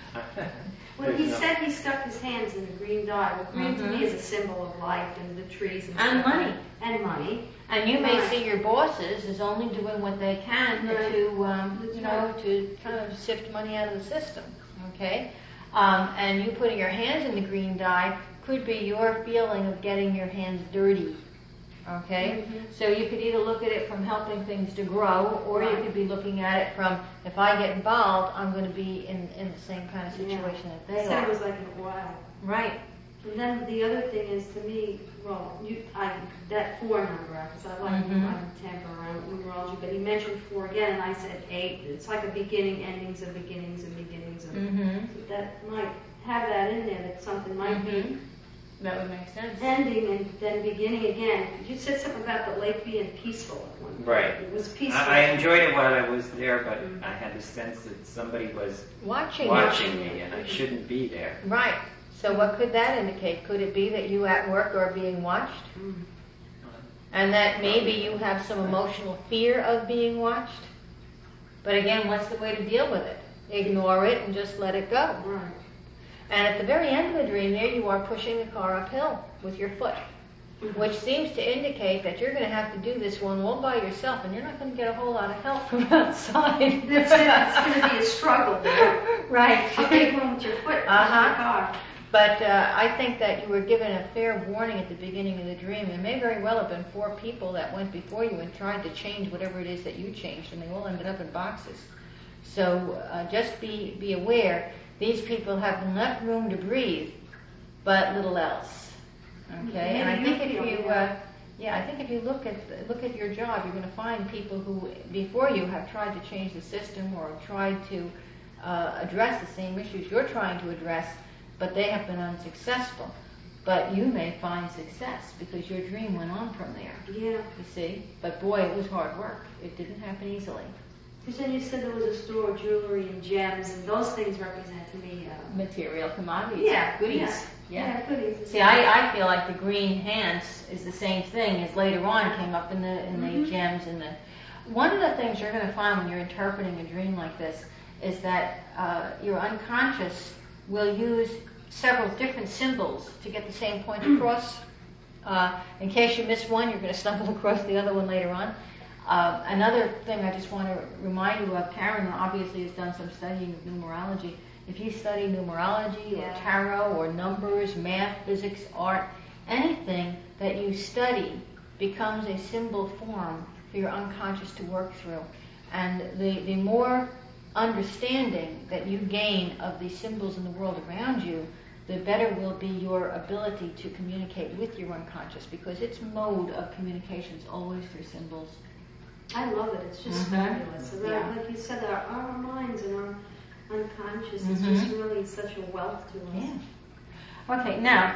Well, he There's no- said he stuck his hands in the green dye. Well, green to Mhm. me is a symbol of life and the trees and, And stuff. money. And money. And you may Right. see your bosses as only doing what they can Right. to, um, That's you know, right. to kind of sift money out of the system. Okay? Um, and you putting your hands in the green dye could be your feeling of getting your hands dirty. Okay? Mhm. So you could either look at it from helping things to grow, or you Right. could be looking at it from, if I get involved, I'm going to be in, in the same kind of Yeah. situation that He they said it are. was like an oil. Right. And then the other thing is, to me, well, you, I, that four number, because I like Mhm. I'm temper around numerology, but he mentioned four again, and I said eight. It's like a beginning, endings of beginnings and beginnings of. Mm-hmm. So that might have that in there, that something might be Mhm. That would make sense. ending and then beginning again. You said something about the lake being peaceful at one point. Right. It was peaceful. I, I enjoyed it while I was there, but Mhm. I had the sense that somebody was Watching. watching me and I shouldn't be there. Right. So what could that indicate? Could it be that you at work are being watched? Mm. And that maybe you have some emotional fear of being watched? But again, what's the way to deal with it? Ignore it and just let it go. Right. And at the very end of the dream, there you are pushing the car uphill with your foot, which seems to indicate that you're going to have to do this one all by yourself, and you're not going to get a whole lot of help from outside. That's it. It's going to be a struggle there. Right. How big one with your foot? Uh-huh. Your car. But uh, I think that you were given a fair warning at the beginning of the dream. There may very well have been four people that went before you and tried to change whatever it is that you changed, and they all ended up in boxes. So uh, just be, be aware, these people have enough room to breathe, but little else. Okay? And I Maybe think you if feel you, that. uh, yeah, I think if you look at look at your job, you're going to find people who before you have tried to change the system or tried to uh, address the same issues you're trying to address, but they have been unsuccessful. But you may find success because your dream went on from there. Yeah. You see? But boy, it was hard work. It didn't happen easily. Because then you said there was a store of jewelry and gems, and those things represent to me. Uh, Material commodities. yeah, Goodies. Yeah, Yeah. yeah goodies. See, I, I feel like the green hands is the same thing as later on came up in the in the Mhm. gems and the. One of the things you're going to find when you're interpreting a dream like this is that uh, your unconscious will use several different symbols to get the same point across. Uh, in case you miss one, you're going to stumble across the other one later on. Uh, another thing I just want to remind you of, Karen obviously has done some studying of numerology. If you study numerology or Yeah. tarot or numbers, math, physics, art, anything that you study becomes a symbol form for your unconscious to work through. And the, the more understanding that you gain of the symbols in the world around you, the better will be your ability to communicate with your unconscious, because its mode of communication is always through symbols. I love it. It's just Mhm. fabulous. So that, Yeah. like you said, our, our minds and our unconscious is Mhm. just really such a wealth to us. Yeah. Okay, now,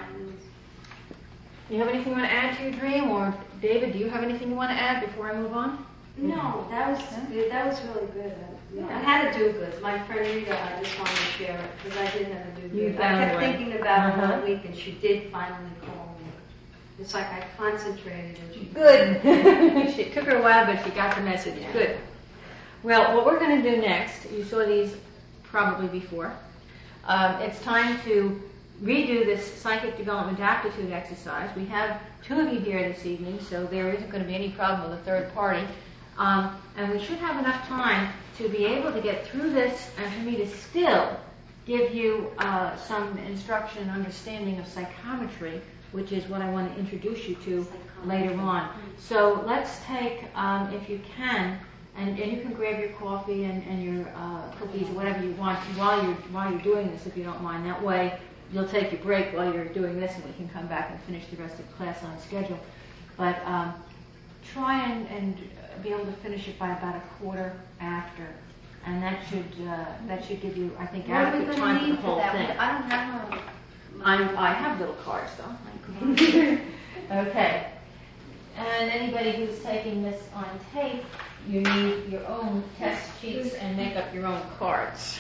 do you have anything you want to add to your dream, or David, do you have anything you want to add before I move on? No, that was good. That was really good. I, you know, I had a do-good. My friend Rita, I just wanted to share it because I did have a do-good. You I found kept one. thinking about it Uh-huh. all week, and she did finally call me. It's like I concentrated and she. Good. It took her a while, but she got the message. Yeah. Good. Well, what we're going to do next, you saw these probably before. Um, it's time to redo this psychic development aptitude exercise. We have two of you here this evening, so there isn't going to be any problem with a third party. Um, and we should have enough time to be able to get through this and for me to still give you uh, some instruction and understanding of psychometry, which is what I want to introduce you to later on. So let's take, um, if you can, and, and you can grab your coffee and, and your uh, cookies or whatever you want while you're while you're doing this, if you don't mind. That way, you'll take your break while you're doing this, and we can come back and finish the rest of the class on schedule. But um, try and, and be able to finish it by about a quarter after, and that should uh, that should give you, I think, What are we adequate going time to for the need for whole that? thing. I don't have a. I'm, I have little cards, though. Okay. And anybody who's taking this on tape you need your own test sheets and make up your own cards.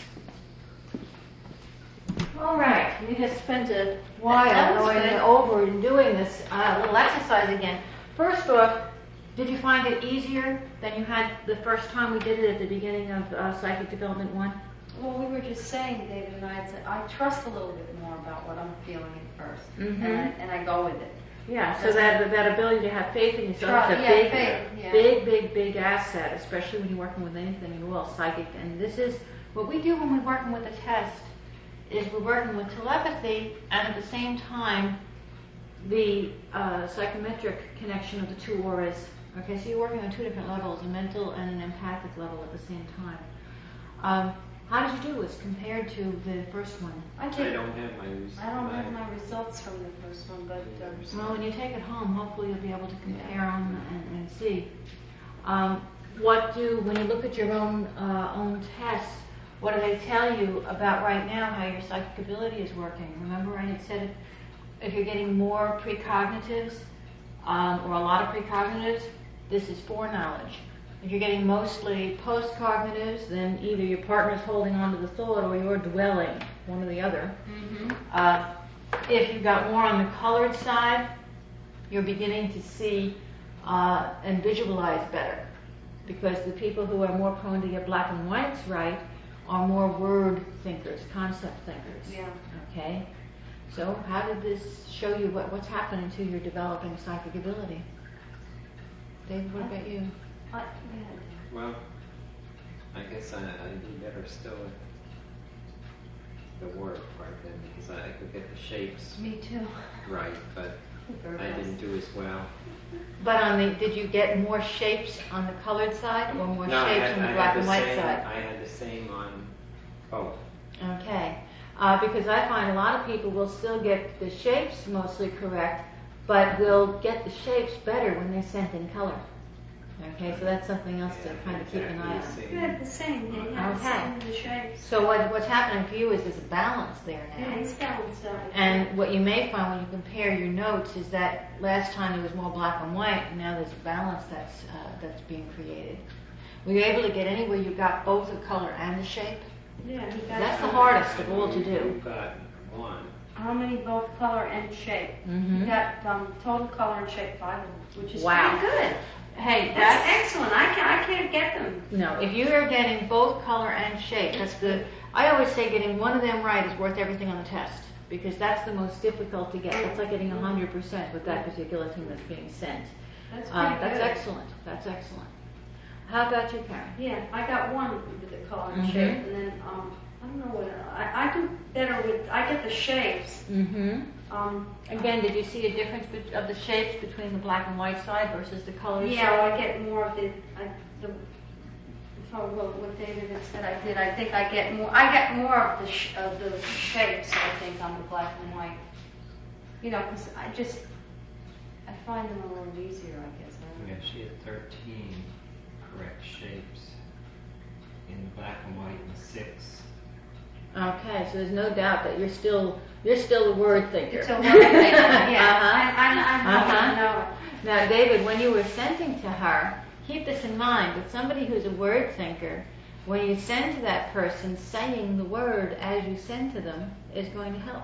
All right, we have spent a while That was going good. over and doing this uh, little exercise again. First off, did you find it easier than you had the first time we did it at the beginning of uh, Psychic Development one? Well, we were just saying, David and I, said, I trust a little bit more about what I'm feeling at first, Mhm. and, I, and I go with it. Yeah, so that that ability to have faith in yourself Try- is a yeah, big, faith, yeah. big, big, big asset, especially when you're working with anything at all, psychic. And this is what we do when we're working with a test, is we're working with telepathy and at the same time the uh, psychometric connection of the two auras. Okay, so you're working on two different levels, a mental and an empathic level at the same time. Um, how did you do as compared to the first one? I, I did, don't have my res- I don't have my- my results from the first one, but um, Well, when you take it home, hopefully you'll be able to compare them and, and see. Um, what do, when you look at your own uh, own tests, what do they tell you about right now how your psychic ability is working? Remember I had said if, if you're getting more precognitives um, or a lot of precognitives, this is foreknowledge. If you're getting mostly postcognitives, then either your partner's holding on to the thought or you're dwelling, one or the other. mhm. Uh, if you've got more on the colored side, you're beginning to see uh, and visualize better. Because the people who are more prone to get black and whites right are more word thinkers, concept thinkers. Yeah. Okay? So how did this show you what, what's happening to your developing psychic ability? David, what about you? I, yeah. Well, I guess I, I do better still with the word part then, because I, I could get the shapes Me too. right, but I didn't do as well. But on the, did you get more shapes on the colored side or more No, I shapes had, on the I black had and the white same, side? I had the same on both. Okay, uh, because I find a lot of people will still get the shapes mostly correct, but will get the shapes better when they're sent in color. Okay, so that's something else to kind of keep an eye on. Exactly Yeah, the same. Yeah, yeah, Okay. the same with the shapes. So what, what's happening for you is there's a balance there Yeah, now. it's balanced out. And what you may find when you compare your notes is that last time it was more black and white, and now there's a balance that's uh, that's being created. Were you able to get anywhere you got both the color and the shape? Yeah, he got That's the it. hardest of all to You do. got one. How many both color and shape? Mhm. You got um, total color and shape five of them, which is Wow. pretty good. Hey, That's that's excellent. I can't, I can't get them. no. If you are getting both color and shape, that's the. I always say getting one of them right is worth everything on the test because that's the most difficult to get. It's like getting a hundred percent with that particular thing that's being sent. That's pretty Um, that's good. excellent. That's excellent. How about you, Karen? Yeah, I got one with the color and Mhm. shape, and then um, I don't know what I, I do better with. I get the shapes. Mm-hmm. Um, Again, did you see a difference be- of the shapes between the black and white side versus the color yeah, side? well, I get more of the. I, the from what what David had said, I did. I think I get more. I get more of the sh- of the shapes. I think on the black and white. You know, because I just I find them a little easier. I guess. I don't know. Yeah, she had thirteen correct shapes in black and white and six. Okay, so there's no doubt that you're still you're still the word thinker. It's a word thing. Yeah, Uh-huh. I, I, I know. Uh-huh. I know. Now, David, when you were sending to her, keep this in mind, that somebody who's a word thinker, when you send to that person, saying the word as you send to them is going to help.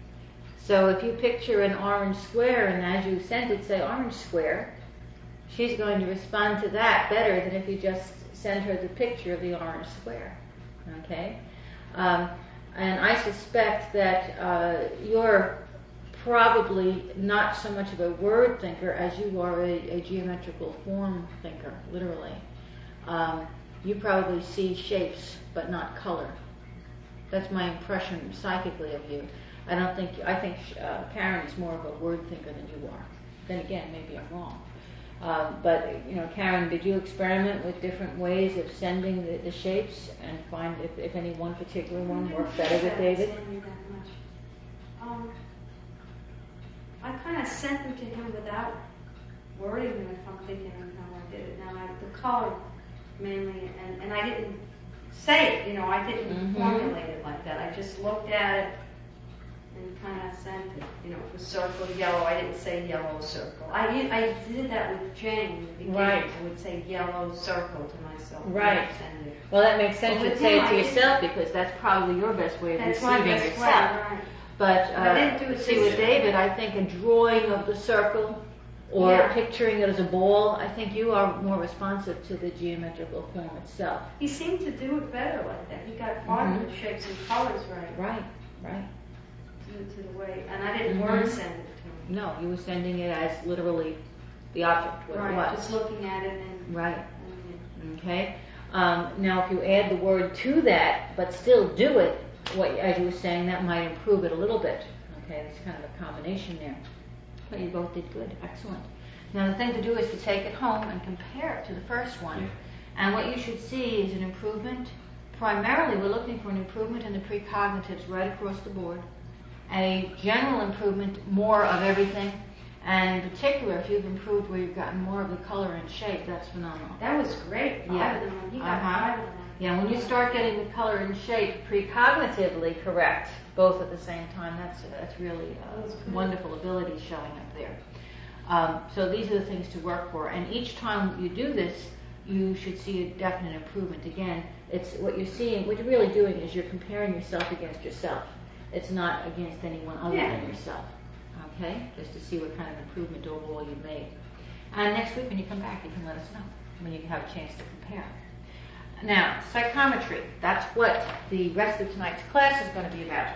So if you picture an orange square and as you send it, say orange square, she's going to respond to that better than if you just send her the picture of the orange square. Okay? Um, and I suspect that uh, you're probably not so much of a word thinker as you are a, a geometrical form thinker, literally. Um, you probably see shapes but not color. That's my impression psychically of you. I don't think, I think uh, Karen is more of a word thinker than you are. Then again, maybe I'm wrong. Um, but, you know, Karen, did you experiment with different ways of sending the, the shapes and find if, if any one particular one worked better with David? That much. Um, I kind of sent them to him without wording them if I'm thinking of how I did it. Now, I, the color mainly, and, and I didn't say it, you know, I didn't Mhm. formulate it like that. I just looked at it and kind of sent it, you know, for circle yellow. I didn't say yellow circle. I, u- I did that with Jane in the beginning. Right. I would say yellow circle to myself. and Right. send it. Well, that makes sense Well, to with say him, it to I didn't- yourself because that's probably your best way of That's my receiving best way, yourself. right. But I didn't uh, do it see, this with way. David, I think a drawing of the circle or Yeah. picturing it as a ball, I think you are more responsive to the geometrical form itself. He seemed to do it better like that. He got part Mhm. of the shapes and colors right. Right, right. Due to the way, and I didn't Mhm. word send it to him. No, you were sending it as literally the object, what Right, it was. just looking at it and. Right. and Okay. Um, now, if you add the word to that, but still do it, what as you were saying, that might improve it a little bit. Okay, it's kind of a combination there. But you both did good. Excellent. Now, the thing to do is to take it home and compare it to the first one. Yeah. And what you should see is an improvement. Primarily, we're looking for an improvement in the precognitives right across the board. A general improvement, more of everything. And in particular, if you've improved where you've gotten more of the color and shape, that's phenomenal. That was great. Five Yeah. of them. He got Uh-huh. five of them. Yeah, when you start getting the color and shape precognitively correct, both at the same time, that's that's really a That's good. wonderful ability showing up there. Um, so these are the things to work for, and each time you do this, you should see a definite improvement. Again, it's what you're seeing. What you're really doing is you're comparing yourself against yourself. It's not against anyone other Yeah. than yourself. Okay, just to see what kind of improvement overall you've made. And next week when you come back, you can let us know when you have a chance to compare. Now, psychometry. That's what the rest of tonight's class is going to be about.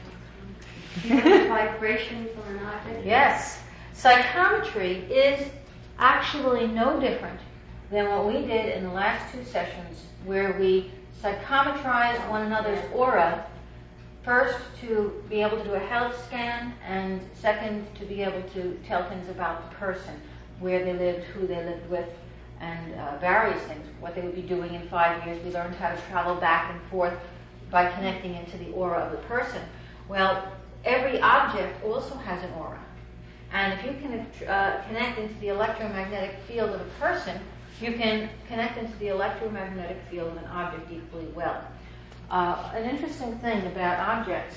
Vibration from an object. Yes. Psychometry is actually no different than what we did in the last two sessions where we psychometrized one another's aura, first to be able to do a health scan, and second to be able to tell things about the person, where they lived, who they lived with, and uh, various things, what they would be doing in five years. We learned how to travel back and forth by connecting into the aura of the person. Well, every object also has an aura. And if you can uh, connect into the electromagnetic field of a person, you can connect into the electromagnetic field of an object equally well. Uh, an interesting thing about objects,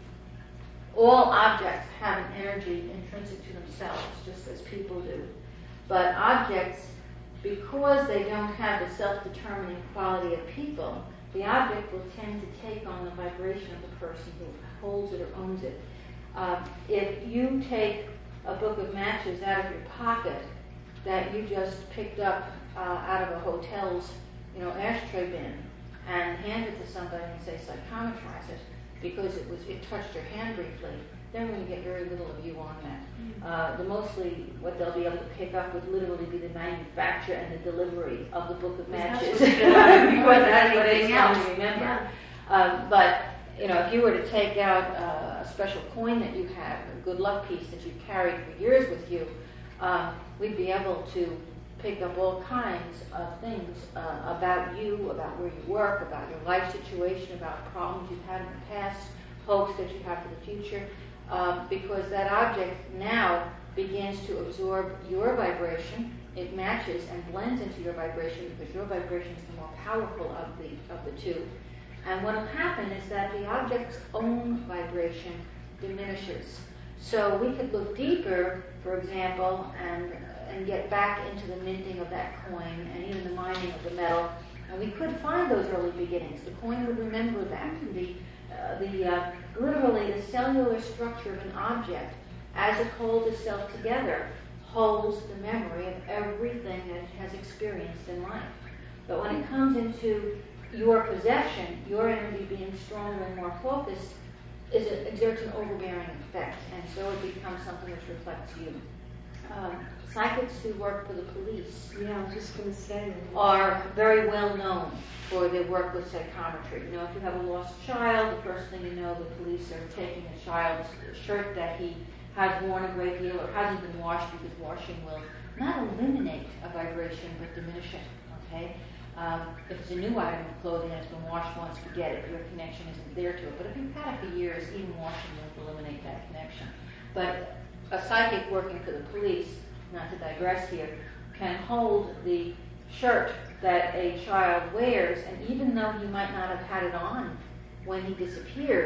all objects have an energy intrinsic to themselves, just as people do. But objects, because they don't have the self-determining quality of people, the object will tend to take on the vibration of the person who holds it or owns it. Uh, if you take a book of matches out of your pocket that you just picked up uh, out of a hotel's, you know, ashtray bin, and hand it to somebody and say psychometrize it because it was it touched your hand briefly, they're going to get very little of you on that. Uh, the mostly what they'll be able to pick up would literally be the manufacture and the delivery of the book of matches, because that's what it's going to remember. Yeah. Um, but you know, if you were to take out uh, a special coin that you have, a good luck piece that you've carried for years with you, um, we'd be able to pick up all kinds of things uh, about you, about where you work, about your life situation, about problems you've had in the past, hopes that you have for the future, uh, because that object now begins to absorb your vibration. It matches and blends into your vibration because your vibration is the more powerful of the of the two. And what will happen is that the object's own vibration diminishes. So we could look deeper, for example, and and get back into the minting of that coin and even the mining of the metal, and we could find those early beginnings. The coin would remember that. The uh, the uh, literally the cellular structure of an object, as it holds itself together, holds the memory of everything that it has experienced in life. But when it comes into your possession, your energy being stronger and more focused, is it exerts an overbearing effect, and so it becomes something which reflects you. Um, psychics who work for the police Yeah, I was just going to say that. are very well known for their work with psychometry. You know, if you have a lost child, the first thing you know, the police are taking a child's shirt that he has worn a great deal or hasn't been washed, because washing will not eliminate a vibration but diminish it. Okay. Um, if it's a new item of clothing and it's been washed once, forget it. Your connection isn't there to it. But if you've had it for years, even washing won't eliminate that connection. But a psychic working for the police, not to digress here, can hold the shirt that a child wears, and even though he might not have had it on when he disappeared,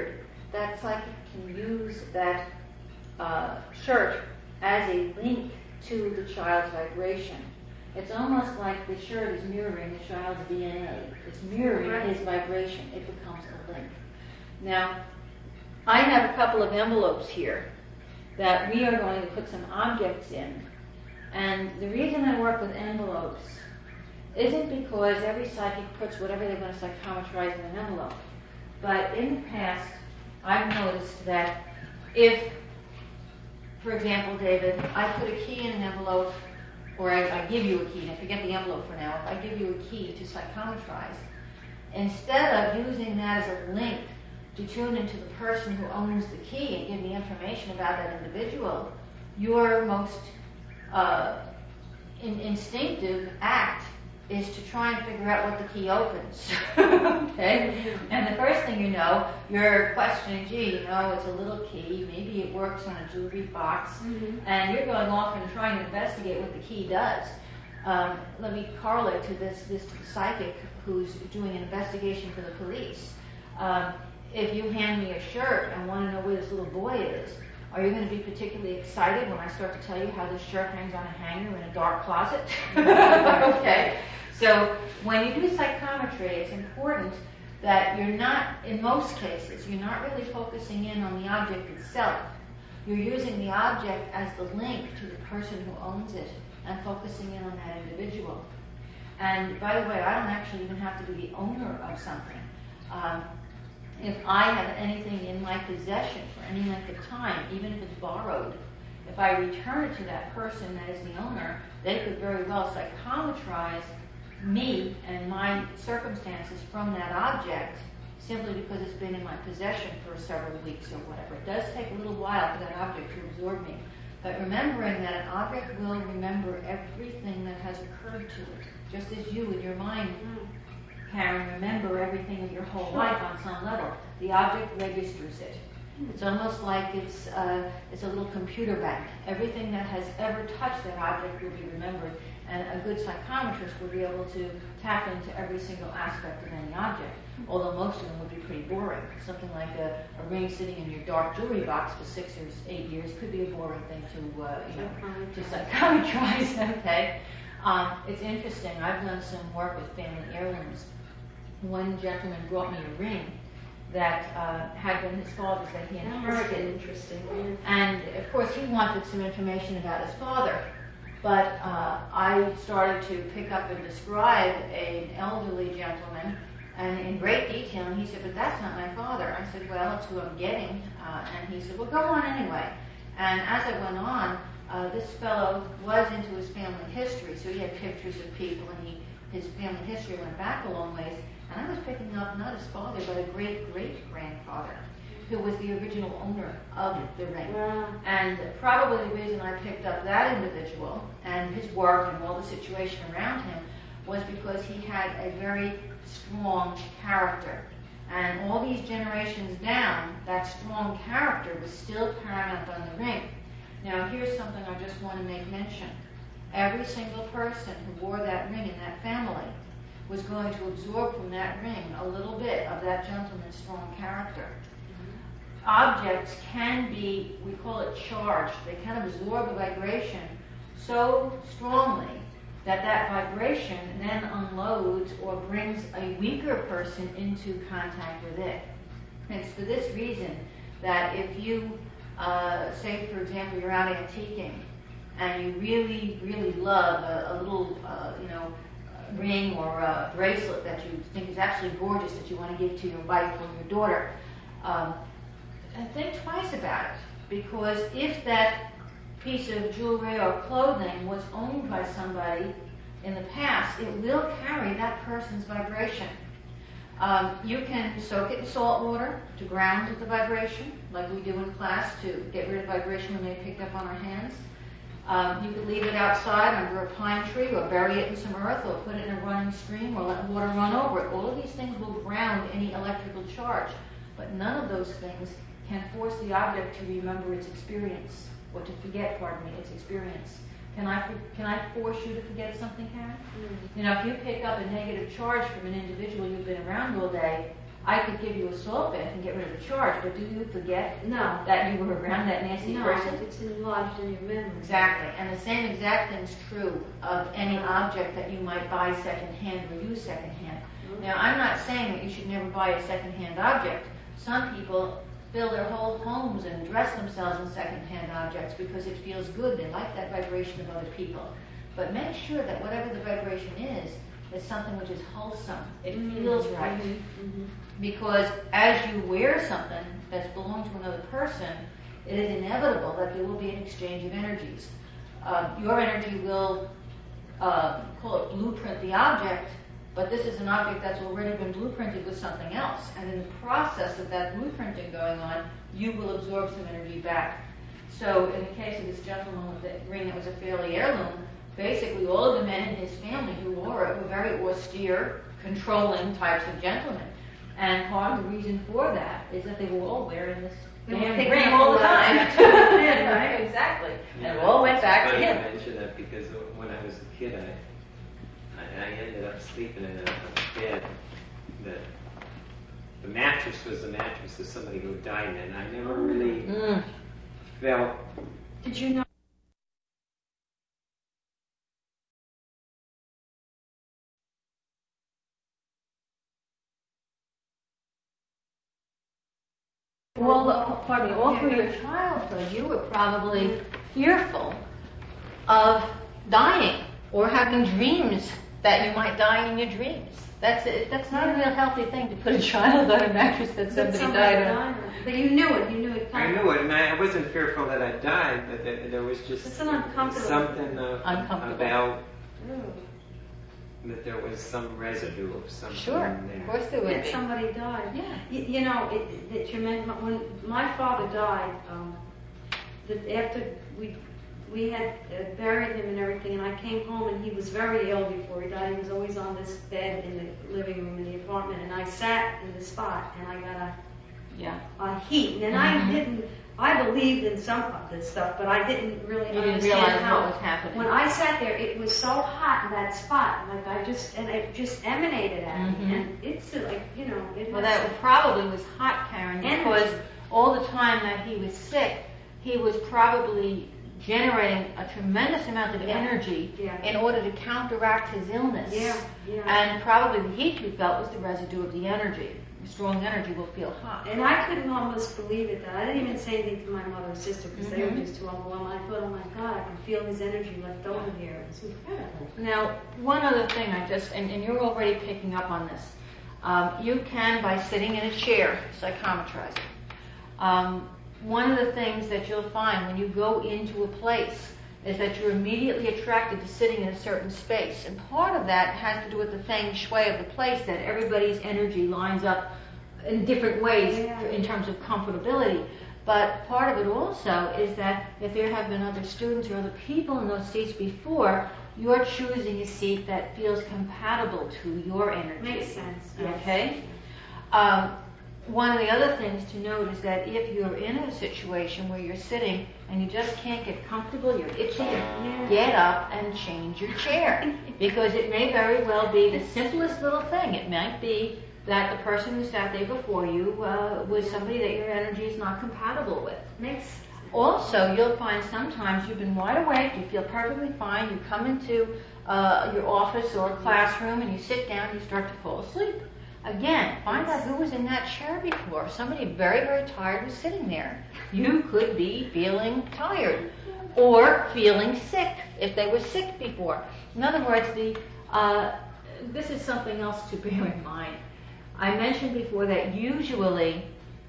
that psychic can use that uh, shirt as a link to the child's vibration. It's almost like the shirt is mirroring the child's D N A. It's mirroring Right. his vibration. It becomes a link. Now, I have a couple of envelopes here that we are going to put some objects in. And the reason I work with envelopes isn't because every psychic puts whatever they want to psychometrize in an envelope. But in the past, I've noticed that if, for example, David, I put a key in an envelope, or I, I give you a key, and I forget the envelope for now, if I give you a key to psychometrize, instead of using that as a link to tune into the person who owns the key and give me information about that individual, your most uh, in, instinctive act is to try and figure out what the key opens. Okay? And the first thing you know, you're questioning, gee, you know, it's a little key, maybe it works on a jewelry box, Mm-hmm. and you're going off and trying to investigate what the key does. Um, let me correlate to this, this psychic who's doing an investigation for the police. Um, if you hand me a shirt and want to know where this little boy is, are you going to be particularly excited when I start to tell you how this shirt hangs on a hanger in a dark closet? Okay. So when you do psychometry, it's important that you're not, in most cases, you're not really focusing in on the object itself. You're using the object as the link to the person who owns it and focusing in on that individual. And by the way, I don't actually even have to be the owner of something. Um, if I have anything in my possession for any length of time, even if it's borrowed, if I return it to that person that is the owner, they could very well psychometrize me and my circumstances from that object simply because it's been in my possession for several weeks or whatever. It does take a little while for that object to absorb me. But remembering that an object will remember everything that has occurred to it, just as you in your mind, Karen, remember everything of your whole life on some level. The object registers it. It's almost like it's uh, it's a little computer bank. Everything that has ever touched that object will be remembered, and a good psychometrist will be able to tap into every single aspect of any object, although most of them would be pretty boring. Something like a, a ring sitting in your dark jewelry box for six or eight years could be a boring thing to, uh, you know, to psychometrize, okay? Um, it's interesting. I've done some work with family heirlooms. One gentleman brought me a ring that uh, had been his father's that he inherited. Interesting. And of course he wanted some information about his father. But uh, I started to pick up and describe an elderly gentleman, and in great detail, and he said, but that's not my father. I said, well, that's who I'm getting. Uh, and he said, well, go on anyway. And as it went on, uh, this fellow was into his family history, so he had pictures of people, and he, his family history went back a long ways. And I was picking up not his father, but a great-great-grandfather, who was the original owner of the ring. Wow. And probably the reason I picked up that individual and his work and all the situation around him was because he had a very strong character. And all these generations down, that strong character was still paramount on the ring. Now, here's something I just want to make mention. Every single person who wore that ring in that family was going to absorb from that ring a little bit of that gentleman's strong character. Objects can be, we call it charged, they can absorb a vibration so strongly that that vibration then unloads or brings a weaker person into contact with it. And it's for this reason that if you, uh, say for example, you're out antiquing and you really, really love a, a little, uh, you know, ring or a bracelet that you think is absolutely gorgeous that you want to give to your wife or your daughter, um, and think twice about it, because if that piece of jewelry or clothing was owned by somebody in the past, it will carry that person's vibration. Um, you can soak it in salt water to ground the vibration, like we do in class to get rid of vibration when they picked up on our hands. Um, you could leave it outside under a pine tree or bury it in some earth or put it in a running stream or let water run over it. All of these things will ground any electrical charge, but none of those things can force the object to remember its experience, or to forget, pardon me, its experience. Can I can I force you to forget something, Karen? Mm-hmm. You know, if you pick up a negative charge from an individual you've been around all day, I could give you a salt bath and get rid of the charge, but do you forget No. that you were around that nasty No, person? it's enlarged in your memory. Exactly, and the same exact thing is true of any object that you might buy secondhand or use secondhand. Now, I'm not saying that you should never buy a secondhand object. Some people fill their whole homes and dress themselves in secondhand objects because it feels good. They like that vibration of other people. But make sure that whatever the vibration is, is something which is wholesome. It Mhm. feels right. Mhm. Because as you wear something that's belonged to another person, it is inevitable that there will be an exchange of energies. Uh, your energy will, uh, call it blueprint the object, but this is an object that's already been blueprinted with something else. And in the process of that blueprinting going on, you will absorb some energy back. So in the case of this gentleman with the ring that was a fairly heirloom, basically all of the men in his family who wore it were very austere, controlling types of gentlemen. And part of the reason for that is that they were all wearing this They were damn picking ring up all the all that time. attitude, right? Exactly. Yeah, And it all went back it's to funny him. you mention that because when I was a kid, I, I, I ended up sleeping in a, a bed that the mattress was the mattress of somebody who died in, and I never really Mm. felt. Did you know? Well, uh, pardon me, all through your childhood, you were probably fearful of dying or having dreams that you might die in your dreams. That's it. That's not a real healthy thing to put a child on a mattress that somebody, died on. But you knew it. You knew it. I knew it, and I, I wasn't fearful that I died, but there, there was just It's an uncomfortable- something uh, Uncomfortable. about Ooh. that there was some residue of something Sure, there. of course there would That be. somebody died. Yeah. You, you know, it, that you meant when my father died. Um, that after we we had uh, buried him and everything, and I came home and he was very ill before he died. He was always on this bed in the living room in the apartment, and I sat in the spot and I got a Yeah. a heat, and Mhm. I didn't. I believed in some of this stuff, but I didn't really You didn't understand realize how. what was happening. When I sat there, it was so hot in that spot, like I just, and it just emanated at Mhm. me, and it's uh, like, you know, it Well, has that probably was hot, Karen, Energy. because all the time that he was sick, he was probably generating a tremendous amount of Yeah. energy Yeah. in order to counteract his illness. Yeah, yeah. And probably the heat you felt was the residue of the energy. Strong energy will feel hot. And I couldn't almost believe it. That I didn't even say anything to my mother and sister because they were Mhm. just too overwhelmed. I thought, oh my God, I can feel his energy left over here. It's incredible. Now, one other thing I just, and, and you're already picking up on this, um, you can, by sitting in a chair, psychometrize it. Um, one of the things that you'll find when you go into a place is that you're immediately attracted to sitting in a certain space. And part of that has to do with the feng shui of the place, that everybody's energy lines up in different ways Yeah. in terms of comfortability. But part of it also is that if there have been other students or other people in those seats before, you're choosing a seat that feels compatible to your energy. Makes sense. Yes. Okay? Um, one of the other things to note is that if you're in a situation where you're sitting and you just can't get comfortable, you're itchy, Yeah. get up and change your chair. Because it may very well be the simplest little thing. It might be that the person who sat there before you uh, was somebody that your energy is not compatible with. Makes Also, you'll find sometimes you've been wide awake, you feel perfectly fine, you come into uh, your office or classroom and you sit down and you start to fall asleep. Again, find out who was in that chair before. Somebody very, very tired was sitting there. You could be feeling tired or feeling sick if they were sick before. In other words, the uh, this is something else to bear in mind. I mentioned before that usually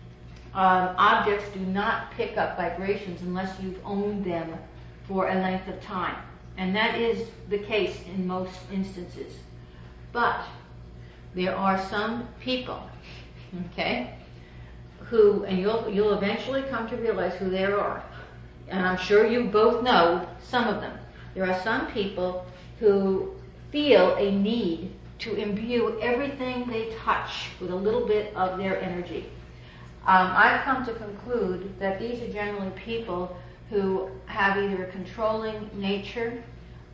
um, objects do not pick up vibrations unless you've owned them for a length of time. And that is the case in most instances. But there are some people, okay, who, and you'll, you'll eventually come to realize who they are. And I'm sure you both know some of them. There are some people who feel a need to imbue everything they touch with a little bit of their energy. Um, I've come to conclude that these are generally people who have either a controlling nature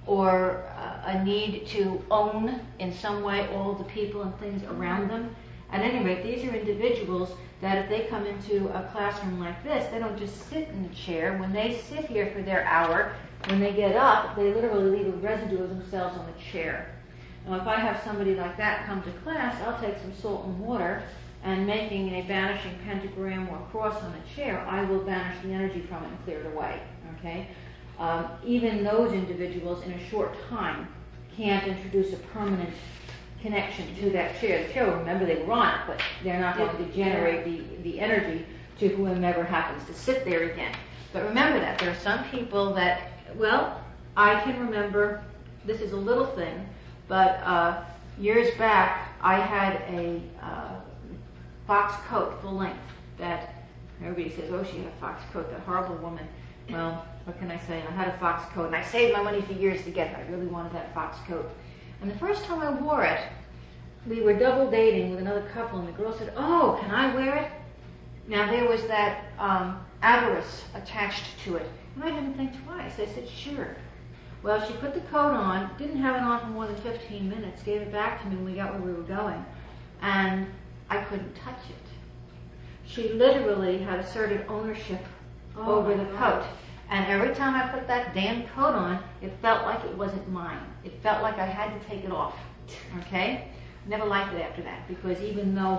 or uh, a need to own in some way all the people and things around them. At any rate, these are individuals that if they come into a classroom like this, they don't just sit in the chair. When they sit here for their hour, when they get up, they literally leave a residue of themselves on the chair. Now, if I have somebody like that come to class, I'll take some salt and water, and making a banishing pentagram or cross on a chair, I will banish the energy from it and clear it away. Okay? Um, even those individuals in a short time can't introduce a permanent connection to that chair. The chair will remember they were on it, but they're not going to generate the, the energy to whomever happens to sit there again. But remember that there are some people that, well, I can remember, this is a little thing, but uh, years back I had a uh, fox coat full length that everybody says, oh, she had a fox coat, that horrible woman. Well, what can I say? I had a fox coat, and I saved my money for years to get it. I really wanted that fox coat. And the first time I wore it, we were double dating with another couple, and the girl said, oh, can I wear it? Now, there was that um, avarice attached to it. And I didn't think twice. I said, sure. Well, she put the coat on, didn't have it on for more than fifteen minutes, gave it back to me when we got where we were going, and I couldn't touch it. She literally had asserted ownership Oh, over the my coat. God. And every time I put that damn coat on, it felt like it wasn't mine. It felt like I had to take it off. Okay? Never liked it after that, because even though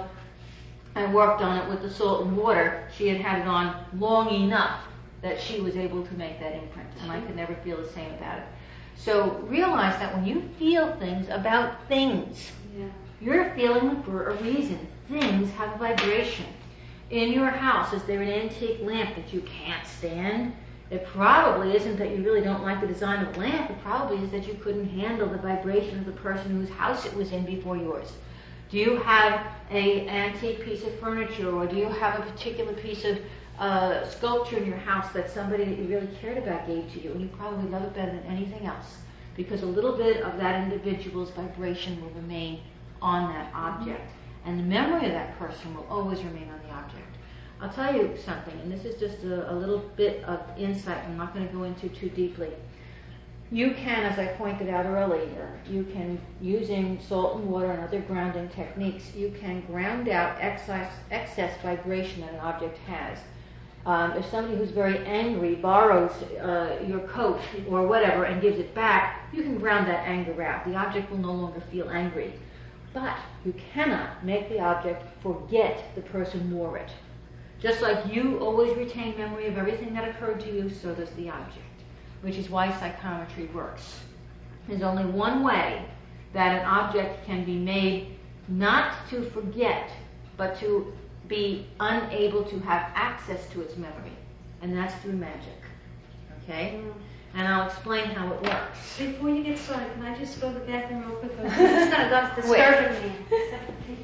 I worked on it with the salt and water, she had had it on long enough that she was able to make that imprint, and I could never feel the same about it. So realize that when you feel things about things, Yeah. you're feeling them for a reason. Things have a vibration. In your house, is there an antique lamp that you can't stand? It probably isn't that you really don't like the design of the lamp. It probably is that you couldn't handle the vibration of the person whose house it was in before yours. Do you have an antique piece of furniture, or do you have a particular piece of uh, sculpture in your house that somebody that you really cared about gave to you, and you probably love it better than anything else, because a little bit of that individual's vibration will remain on that object, and the memory of that person will always remain on the object. I'll tell you something, and this is just a, a little bit of insight I'm not going to go into too deeply. You can, as I pointed out earlier, you can, using salt and water and other grounding techniques, you can ground out excess, excess vibration that an object has. Um, if somebody who's very angry borrows uh, your coat or whatever and gives it back, you can ground that anger out. The object will no longer feel angry. But you cannot make the object forget the person wore it. Just like you always retain memory of everything that occurred to you, so does the object, which is why psychometry works. There's only one way that an object can be made not to forget, but to be unable to have access to its memory, and that's through magic. Okay? Mm. And I'll explain how it works. Before you get started, can I just go to the bathroom real quick? This is going to disturb me.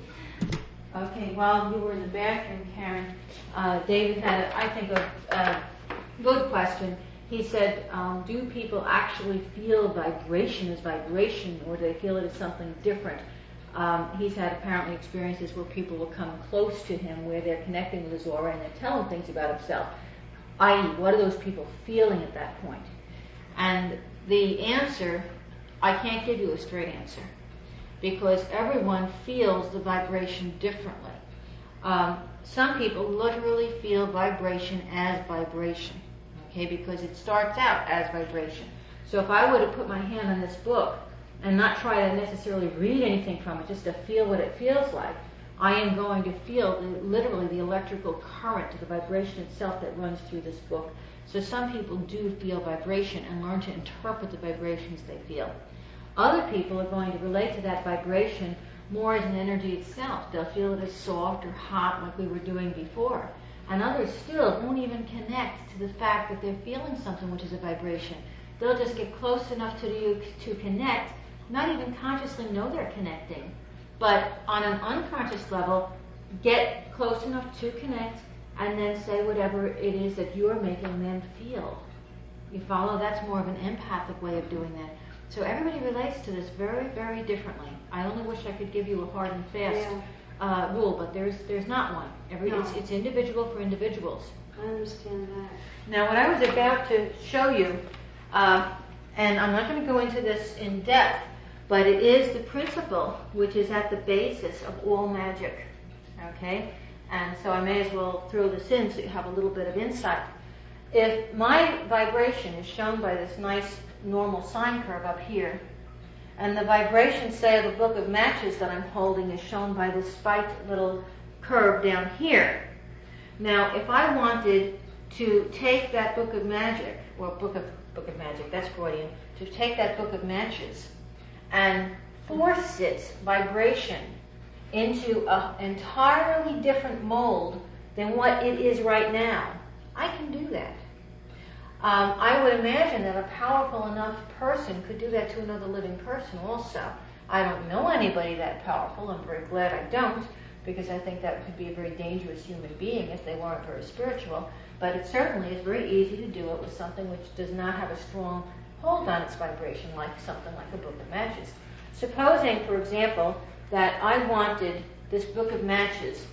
Okay, while you were in the bathroom, Karen, uh, David had, I think, a, a good question. He said, um, do people actually feel vibration as vibration, or do they feel it as something different? Um, he's had apparently experiences where people will come close to him, where they're connecting with his aura and they tell him things about himself, that is, what are those people feeling at that point? And the answer, I can't give you a straight answer, because everyone feels the vibration differently. Um, some people literally feel vibration as vibration, okay, because it starts out as vibration. So if I were to put my hand on this book and not try to necessarily read anything from it, just to feel what it feels like, I am going to feel the, literally the electrical current, the vibration itself that runs through this book. So some people do feel vibration and learn to interpret the vibrations they feel. Other people are going to relate to that vibration more as an energy itself. They'll feel it as soft or hot, like we were doing before. And others still won't even connect to the fact that they're feeling something which is a vibration. They'll just get close enough to you to connect, not even consciously know they're connecting, but on an unconscious level, get close enough to connect and then say whatever it is that you're making them feel. You follow? That's more of an empathic way of doing that. So everybody relates to this very, very differently. I only wish I could give you a hard and fast Yeah. uh, rule, but there's there's not one. Every No. it's, it's individual for individuals. I understand that. Now, what I was about to show you, uh, and I'm not going to go into this in depth, but it is the principle which is at the basis of all magic. Okay? And so I may as well throw this in so you have a little bit of insight. If my vibration is shown by this nice normal sine curve up here, and the vibration, say, of the book of matches that I'm holding is shown by this spiked little curve down here. Now, if I wanted to take that book of magic, or book of book of magic, that's Freudian, to take that book of matches and force its vibration into an entirely different mold than what it is right now, I can do that. Um, I would imagine that a powerful enough person could do that to another living person also. I don't know anybody that powerful. I'm very glad I don't, because I think that could be a very dangerous human being if they weren't very spiritual. But it certainly is very easy to do it with something which does not have a strong hold on its vibration, like something like a book of matches. Supposing, for example, that I wanted this book of matches,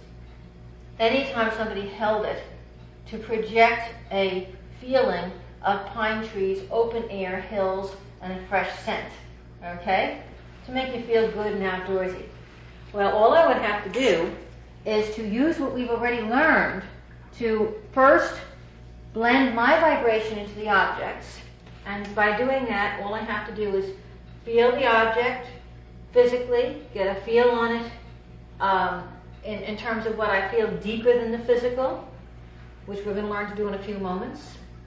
anytime somebody held it, to project a feeling of pine trees, open air, hills, and a fresh scent, okay? To make you feel good and outdoorsy. Well, all I would have to do is to use what we've already learned to first blend my vibration into the objects. And by doing that, all I have to do is feel the object physically, get a feel on it um, in, in terms of what I feel deeper than the physical, which we're going to learn to do in a few moments,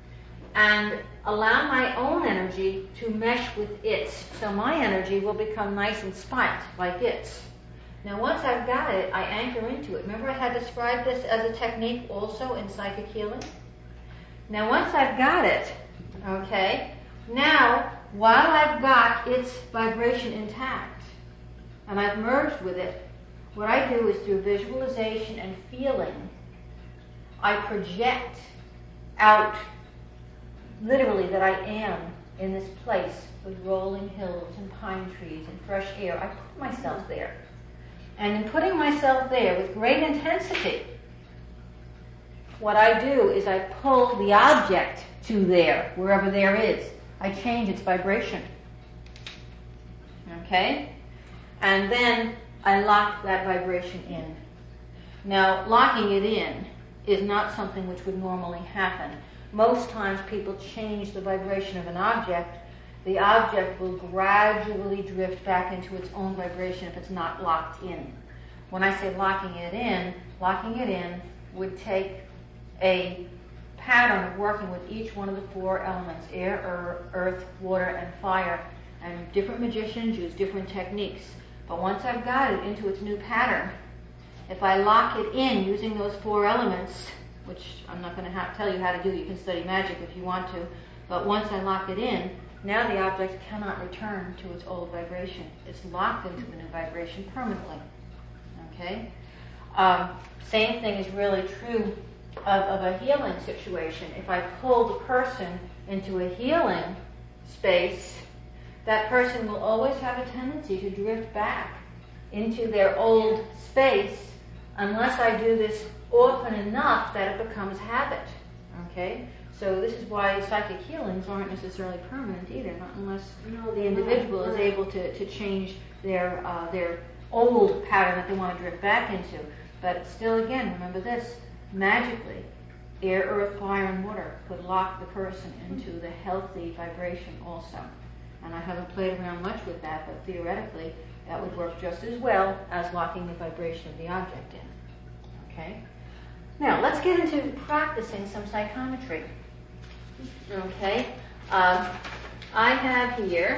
and allow my own energy to mesh with its. So my energy will become nice and spiked like its. Now once I've got it, I anchor into it. Remember I had described this as a technique also in psychic healing? Now once I've got it, okay, now while I've got its vibration intact and I've merged with it, what I do is through visualization and feeling, I project out literally that I am in this place with rolling hills and pine trees and fresh air. I put myself there. And in putting myself there with great intensity, what I do is I pull the object to there, wherever there is. I change its vibration. Okay? And then I lock that vibration in. Now, locking it in is not something which would normally happen. Most times people change the vibration of an object. The object will gradually drift back into its own vibration if it's not locked in. When I say locking it in, locking it in would take a pattern of working with each one of the four elements, air, earth, water, and fire. And different magicians use different techniques. But once I've got it into its new pattern, if I lock it in using those four elements, which I'm not going to have, tell you how to do, you can study magic if you want to, but once I lock it in, now the object cannot return to its old vibration. It's locked into the new vibration permanently. Okay? Um, same thing is really true of, of a healing situation. If I pull the person into a healing space, that person will always have a tendency to drift back into their old space unless I do this often enough that it becomes habit. Okay? So this is why psychic healings aren't necessarily permanent either, not unless No, the individual no, is no. able to, to change their uh, their old pattern that they want to drift back into. But still, again, remember this, magically, air, earth, fire, and water could lock the person into the healthy vibration also. And I haven't played around much with that, but theoretically, that would work just as well as locking the vibration of the object in. Okay? Now, let's get into practicing some psychometry. Okay? Um, I have here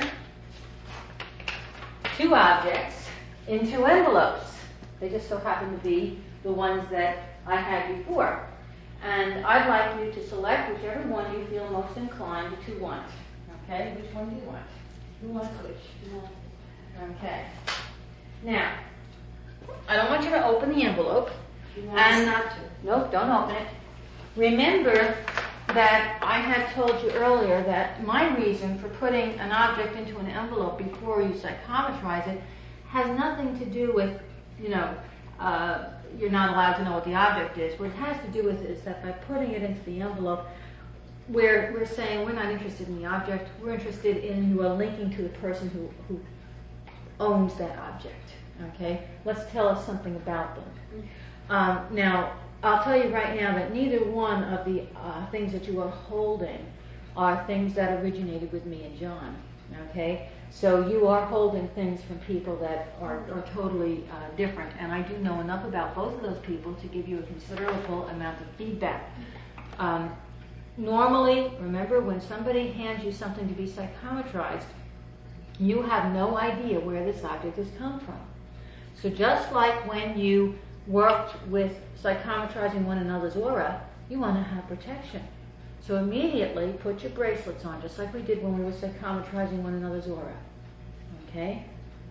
two objects in two envelopes. They just so happen to be the ones that I had before. And I'd like you to select whichever one you feel most inclined to want. Okay? Which one do you want? Who wants which? Okay. Now, I don't want you to open the envelope. You want And us not to? Nope, don't open it. Remember that I had told you earlier that my reason for putting an object into an envelope before you psychometrize it has nothing to do with, you know, uh, you're not allowed to know what the object is. What it has to do with is that by putting it into the envelope, we're, we're saying we're not interested in the object. We're interested in you are linking to the person who, who owns that object. Okay? Let's tell us something about them. Um, now, I'll tell you right now that neither one of the uh, things that you are holding are things that originated with me and John, okay? So you are holding things from people that are, are totally uh, different, and I do know enough about both of those people to give you a considerable amount of feedback. Um, normally, remember, when somebody hands you something to be psychometrized, you have no idea where this object has come from. So just like when you worked with psychometrizing one another's aura, you want to have protection. So immediately put your bracelets on, just like we did when we were psychometrizing one another's aura. Okay?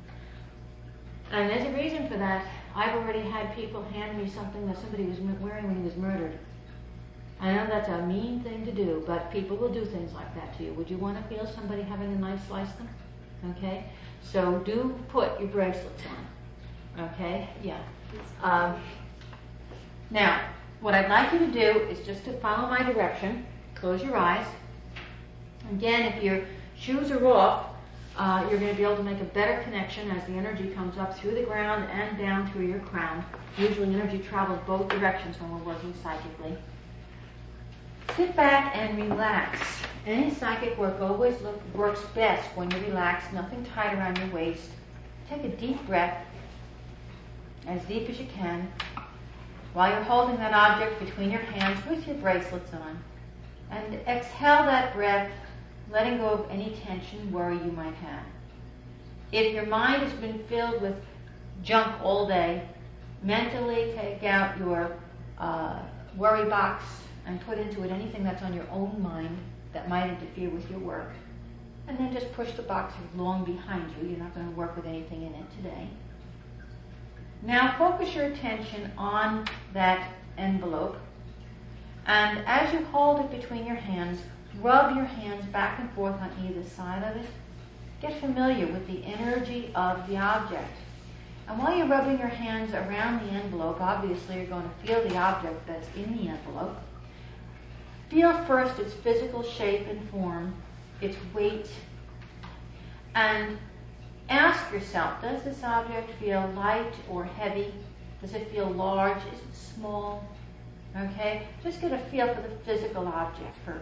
And there's a reason for that. I've already had people hand me something that somebody was wearing when he was murdered. I know that's a mean thing to do, but people will do things like that to you. Would you want to feel somebody having a knife slice them? Okay? So do put your bracelets on. Okay? Yeah. Um, now, what I'd like you to do is just to follow my direction. Close your eyes. Again, if your shoes are off, uh, you're going to be able to make a better connection as the energy comes up through the ground and down through your crown. Usually energy travels both directions when we're working psychically. Sit back and relax. Any psychic work always look, works best when you relax, nothing tight around your waist. Take a deep breath, as deep as you can, while you're holding that object between your hands with your bracelets on. And exhale that breath, letting go of any tension, worry you might have. If your mind has been filled with junk all day, mentally take out your uh, worry box and put into it anything that's on your own mind that might interfere with your work. And then just push the box long behind you. You're not going to work with anything in it today. Now focus your attention on that envelope. And as you hold it between your hands, rub your hands back and forth on either side of it. Get familiar with the energy of the object. And while you're rubbing your hands around the envelope, obviously you're going to feel the object that's in the envelope. Feel first its physical shape and form, its weight, and ask yourself, does this object feel light or heavy? Does it feel large? Is it small? Okay? Just get a feel for the physical object first.